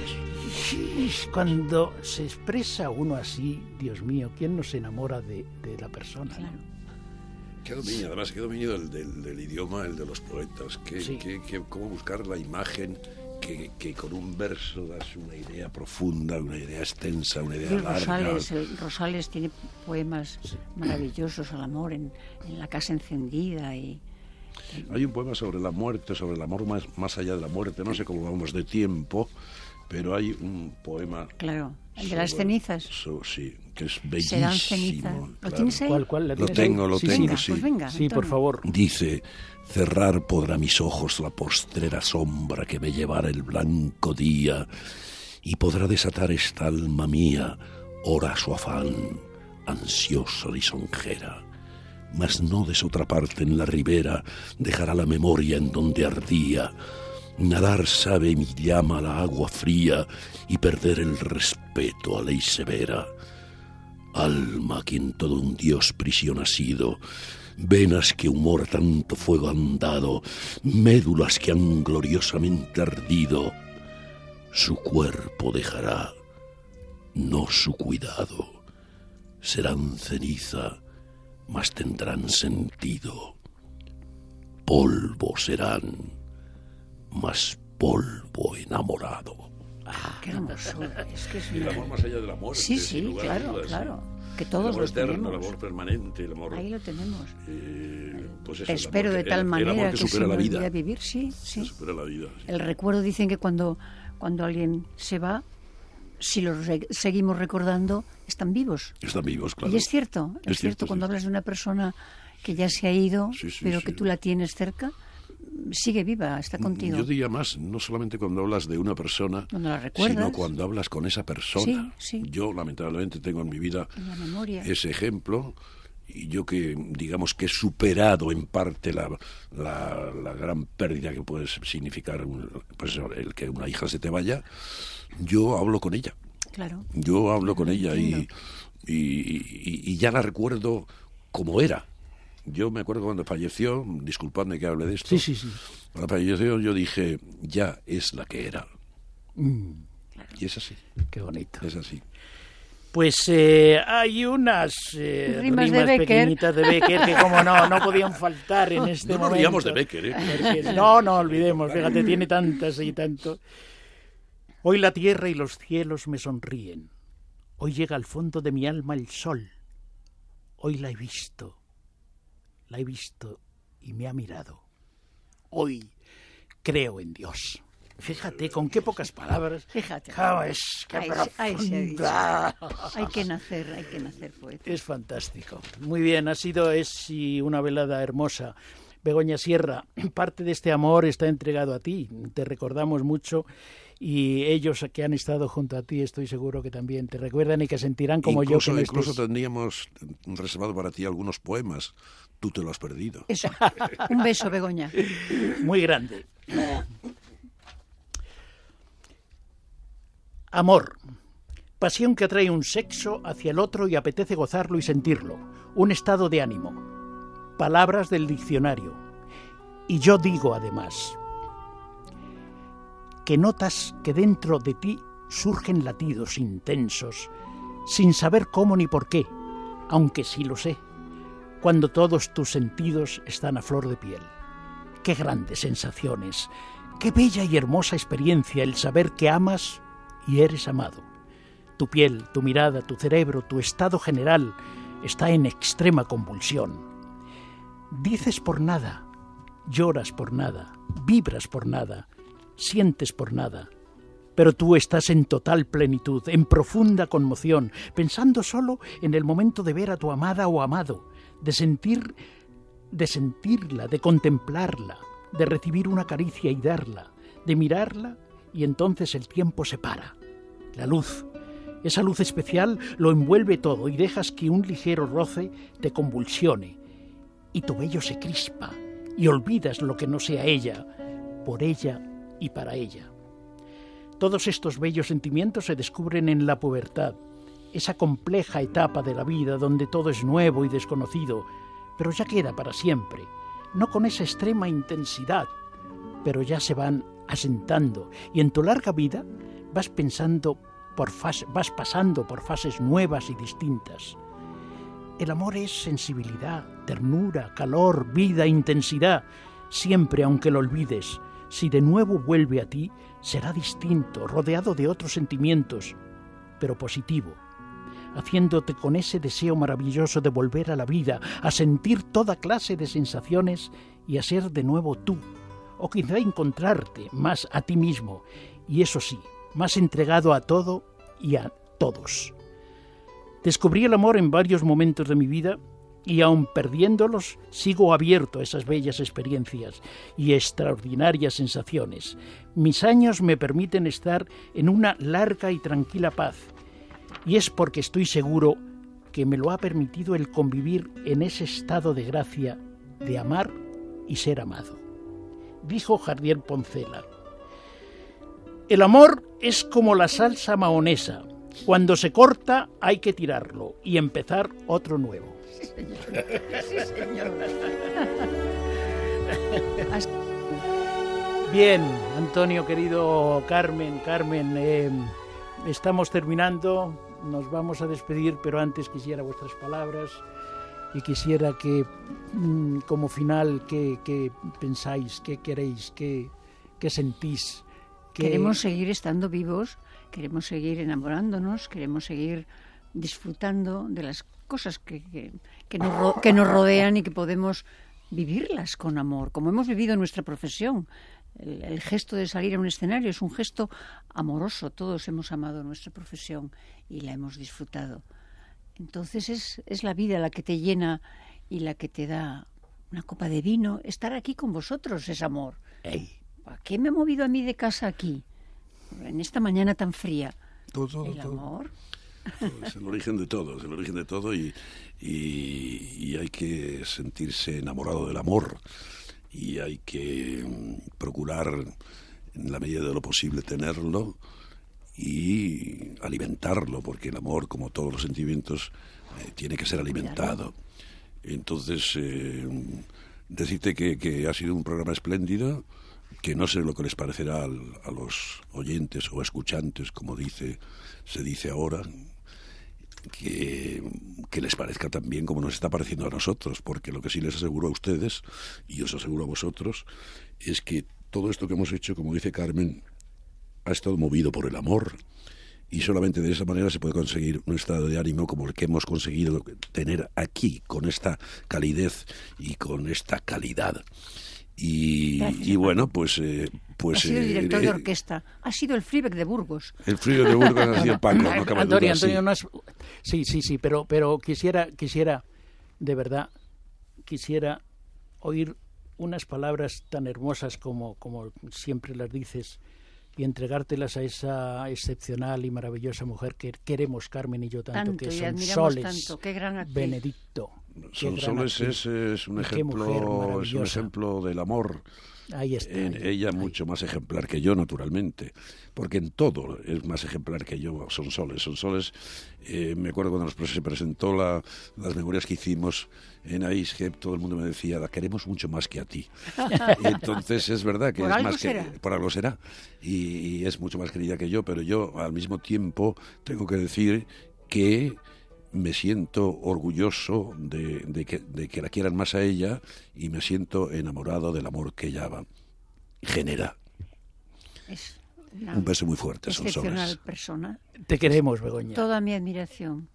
Y cuando se expresa uno así, Dios mío, ¿quién no se enamora de, de la persona? ¿no? Claro. Qué dominio, además, qué dominio del, del, del idioma, el de los poetas. Qué, Sí. qué, qué- cómo buscar la imagen que, que con un verso das una idea profunda, una idea extensa, una idea Luis larga. Rosales, el- Rosales tiene poemas maravillosos al amor, en, en La casa encendida y Hay un poema sobre la muerte, sobre el amor más, más allá de la muerte, no sé cómo vamos de tiempo, pero hay un poema... claro, el de sobre- las cenizas. so- sí, que es Serán bellísimo. cenizas. ¿Lo claro. tienes ahí? ¿Cuál, cuál? ¿La Lo tienes ahí? tengo, lo Sí, tengo, Venga, sí. pues venga. Sí, por Antonio. favor. Dice: cerrar podrá mis ojos la postrera sombra que me llevará el blanco día, y podrá desatar esta alma mía, ora su afán, ansiosa lisonjera. Mas no de su otra parte en la ribera dejará la memoria en donde ardía. Nadar sabe mi llama la agua fría y perder el respeto a ley severa. Alma, quien todo un dios prisión ha sido, venas que humor tanto fuego han dado, médulas que han gloriosamente ardido, su cuerpo dejará, no su cuidado. Serán ceniza, mas tendrán sentido. Polvo serán, mas polvo enamorado. Ah, qué hermosura. Es que es El una... amor más allá de la muerte. Sí, sin sí, lugar a claro, dudas. claro. Que El todos amor lo eterno, tenemos. el amor permanente, el amor... Ahí lo tenemos. eh, pues eso, Te el espero amor de que- tal el- el manera amor que, que se supera me la vida. olvida vivir, sí, Que sí. supera la vida. Sí. El recuerdo, dicen que cuando, cuando alguien se va, si los re- seguimos recordando, están vivos. Están vivos, claro. Y es cierto, es, Es cierto, cierto, cuando sí. hablas de una persona que ya se ha ido, Sí, sí, pero sí. que tú la tienes cerca, sigue viva, está contigo. Yo diría más, no solamente cuando hablas de una persona, Cuando la recuerdas. sino cuando hablas con esa persona. Sí, sí. Yo, lamentablemente, tengo en mi vida En la memoria. ese ejemplo, y yo que, digamos, que he superado en parte la, la, la gran pérdida que puede significar un- pues, el que una hija se te vaya, yo hablo con ella. Claro. Yo hablo con ella y, entiendo. y, y- y ya la recuerdo como era. Yo me acuerdo cuando falleció, disculpadme que hable de esto, Sí, sí, sí. cuando falleció yo dije, ya es la que era. Mm, Y es así, qué bonito. es así. Pues eh, hay unas eh, Rimas rimas, de Becker. pequeñitas de Becker que, como no, no podían faltar en este No nos momento. olvidamos de Becker, ¿eh? Porque- no, no olvidemos, fíjate, tiene tantas y tanto. Hoy la tierra y los cielos me sonríen. Hoy llega al fondo de mi alma el sol. Hoy la he visto, la he visto y me ha mirado. Hoy creo en Dios. Fíjate, con qué pocas palabras. Fíjate. Cómo es, qué Ahí se- ahí se ha dicho. profunda. Hay que nacer, hay que nacer poeta. Es fantástico. Muy bien, ha sido es y una velada hermosa. Begoña Sierra, parte de este amor está entregado a ti. Te recordamos mucho y ellos que han estado junto a ti estoy seguro que también te recuerdan y que sentirán como incluso, yo que no incluso estés. tendríamos reservado para ti algunos poemas. Tú te lo has perdido. Eso. Un beso, Begoña. Muy grande. Amor. Pasión que atrae un sexo hacia el otro y apetece gozarlo y sentirlo. Un estado de ánimo. Palabras del diccionario. Y yo digo además que notas que dentro de ti surgen latidos intensos, sin saber cómo ni por qué, aunque sí lo sé, cuando todos tus sentidos están a flor de piel. Qué grandes sensaciones, qué bella y hermosa experiencia el saber que amas y eres amado. Tu piel, tu mirada, tu cerebro, tu estado general está en extrema convulsión. Dices por nada, lloras por nada, vibras por nada, sientes por nada, pero tú estás en total plenitud, en profunda conmoción, pensando solo en el momento de ver a tu amada o amado, de sentir, de sentirla, de contemplarla, de recibir una caricia y darla, de mirarla, y entonces el tiempo se para. La luz, esa luz especial lo envuelve todo y dejas que un ligero roce te convulsione, y tu vello se crispa, y olvidas lo que no sea ella, por ella y para ella. Todos estos bellos sentimientos se descubren en la pubertad, esa compleja etapa de la vida donde todo es nuevo y desconocido, pero ya queda para siempre, no con esa extrema intensidad, pero ya se van asentando, y en tu larga vida vas pensando por fase, vas pasando por fases nuevas y distintas. El amor es sensibilidad, ternura, calor, vida, intensidad. Siempre, aunque lo olvides, si de nuevo vuelve a ti, será distinto, rodeado de otros sentimientos, pero positivo, haciéndote con ese deseo maravilloso de volver a la vida, a sentir toda clase de sensaciones y a ser de nuevo tú, o quizá encontrarte más a ti mismo, y eso sí, más entregado a todo y a todos. Descubrí el amor en varios momentos de mi vida y aun perdiéndolos, sigo abierto a esas bellas experiencias y extraordinarias sensaciones. Mis años me permiten estar en una larga y tranquila paz, y es porque estoy seguro que me lo ha permitido el convivir en ese estado de gracia, de amar y ser amado. Dijo Jardiel Poncela: el amor es como la salsa mahonesa. Cuando se corta hay que tirarlo y empezar otro nuevo. Sí, señor. Sí, señor. Bien, Antonio, querido, Carmen, Carmen, eh, estamos terminando, nos vamos a despedir, pero antes quisiera vuestras palabras y quisiera que, mmm, como final, ¿qué, qué pensáis, qué queréis, qué, qué sentís? Qué... Queremos seguir estando vivos, queremos seguir enamorándonos, queremos seguir disfrutando de las cosas que, que, que, nos, ro- que nos rodean y que podemos vivirlas con amor, como hemos vivido nuestra profesión. El, el gesto de salir a un escenario es un gesto amoroso. Todos hemos amado nuestra profesión y la hemos disfrutado. Entonces es, es la vida la que te llena y la que te da una copa de vino. Estar aquí con vosotros es amor. Ey. ¿A qué me ha movido a mí de casa aquí? En esta mañana tan fría. Todo, todo, el todo. amor. Es el origen de todo, es el origen de todo y, y, y hay que sentirse enamorado del amor y hay que mm, procurar en la medida de lo posible tenerlo y alimentarlo, porque el amor, como todos los sentimientos, eh, tiene que ser alimentado. Entonces, eh, decirte que, que ha sido un programa espléndido, que no sé lo que les parecerá al, a los oyentes o escuchantes, como dice se dice ahora, que, que les parezca tan bien como nos está pareciendo a nosotros, porque lo que sí les aseguro a ustedes, y os aseguro a vosotros, es que todo esto que hemos hecho, como dice Carmen, ha estado movido por el amor, y solamente de esa manera se puede conseguir un estado de ánimo como el que hemos conseguido tener aquí, con esta calidez y con esta calidad. Y, y bueno, pues... Eh, pues ha sido el director eh, de orquesta, ha sido el Freiberg de Burgos. El Freiberg de Burgos ha sido Paco, no cabe Antonio, duda, Antonio, sí. no es... Sí, sí, sí, pero, pero quisiera, quisiera, de verdad, quisiera oír unas palabras tan hermosas como, como siempre las dices y entregártelas a esa excepcional y maravillosa mujer que queremos Carmen y yo tanto, Tanto, que y son admiramos Soles tanto. Qué gran actriz. Benedicto. Son Soles es, es un ejemplo, es un ejemplo del amor. Ahí está. En ahí, ella ahí. mucho más ejemplar que yo, naturalmente, porque en todo es más ejemplar que yo. Son Soles, son Soles. Eh, me acuerdo cuando nos se presentó la, las memorias que hicimos en AISGEP, todo el mundo me decía, la queremos mucho más que a ti. Y entonces es verdad que por es algo más será. que por algo será y, y es mucho más querida que yo, pero yo al mismo tiempo tengo que decir que me siento orgulloso de, de, que, de que la quieran más a ella y me siento enamorado del amor que ella va, genera. Es Un beso muy fuerte, son excepcional Soles. persona. Te queremos, Begoña. Toda mi admiración.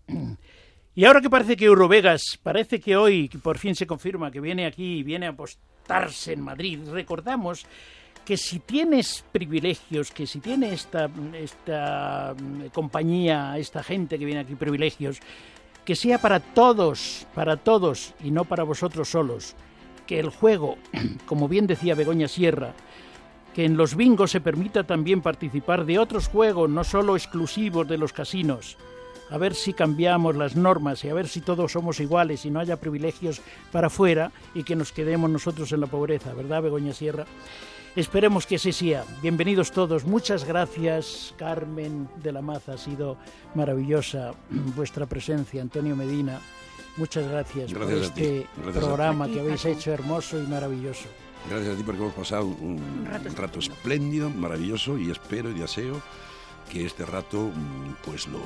Y ahora que parece que Eurovegas, parece que hoy que por fin se confirma que viene aquí, viene a apostarse en Madrid, recordamos que si tienes privilegios, que si tiene esta, esta compañía, esta gente que viene aquí, privilegios, que sea para todos, para todos y no para vosotros solos, que el juego, como bien decía Begoña Sierra, que en los bingos se permita también participar de otros juegos, no solo exclusivos de los casinos, a ver si cambiamos las normas y a ver si todos somos iguales y no haya privilegios para afuera y que nos quedemos nosotros en la pobreza, ¿verdad, Begoña Sierra? Esperemos que así sea. Bienvenidos todos. Muchas gracias, Carmen de la Maza. Ha sido maravillosa vuestra presencia, Antonio Medina. Muchas gracias, Gracias por a ti. este Gracias a programa ti. que habéis hecho hermoso y maravilloso. Gracias a ti porque hemos pasado un, Un rato un rato espléndido. espléndido, maravilloso y espero y deseo que este rato pues lo...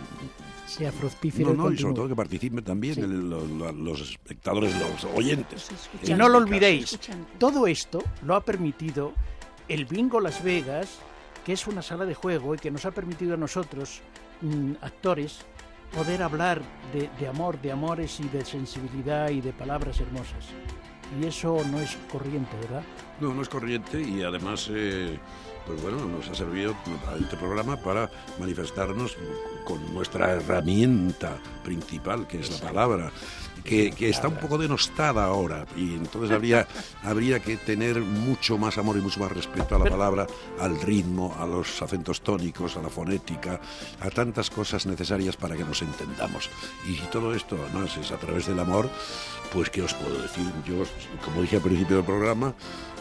Sea fructífero No, y no, y continúe. sobre todo que participen también Sí. el- lo- lo- los espectadores, los oyentes. Y no lo En este olvidéis, Escuchante. todo esto lo ha permitido el Bingo Las Vegas, que es una sala de juego y que nos ha permitido a nosotros, mm, actores, poder hablar de, de amor, de amores y de sensibilidad y de palabras hermosas. Y eso no es corriente, ¿verdad? No, no es corriente y además, eh, pues bueno, nos ha servido a este programa para manifestarnos con nuestra herramienta principal, que es la palabra, que, que está un poco denostada ahora y entonces habría, habría que tener mucho más amor y mucho más respeto a la palabra, al ritmo, a los acentos tónicos, a la fonética, a tantas cosas necesarias para que nos entendamos. Y si todo esto además es a través del amor, pues ¿qué os puedo decir? Yo, como dije al principio del programa,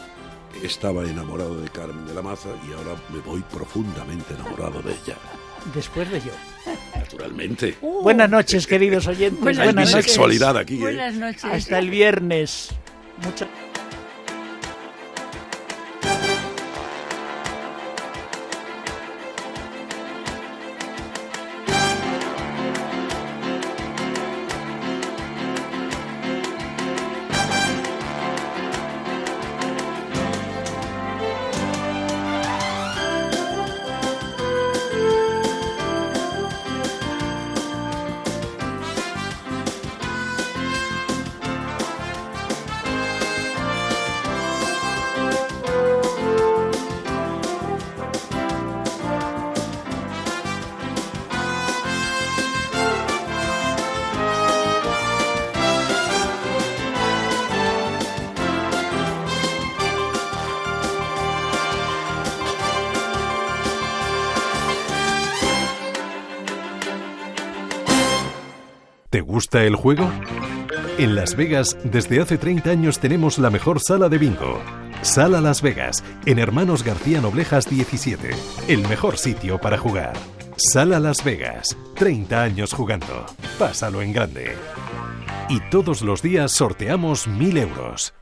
estaba enamorado de Carmen de la Maza y ahora me voy profundamente enamorado de ella. Después de yo. Naturalmente. Uh, Buenas noches, queridos oyentes. Buenas Hay Buenas noches. bisexualidad aquí. ¿eh? Buenas noches. Hasta el viernes. Muchas ¿Te gusta el juego? En Las Vegas, desde hace treinta años tenemos la mejor sala de bingo. Sala Las Vegas, en Hermanos García Noblejas diecisiete. El mejor sitio para jugar. Sala Las Vegas, treinta años jugando. Pásalo en grande. Y todos los días sorteamos mil euros.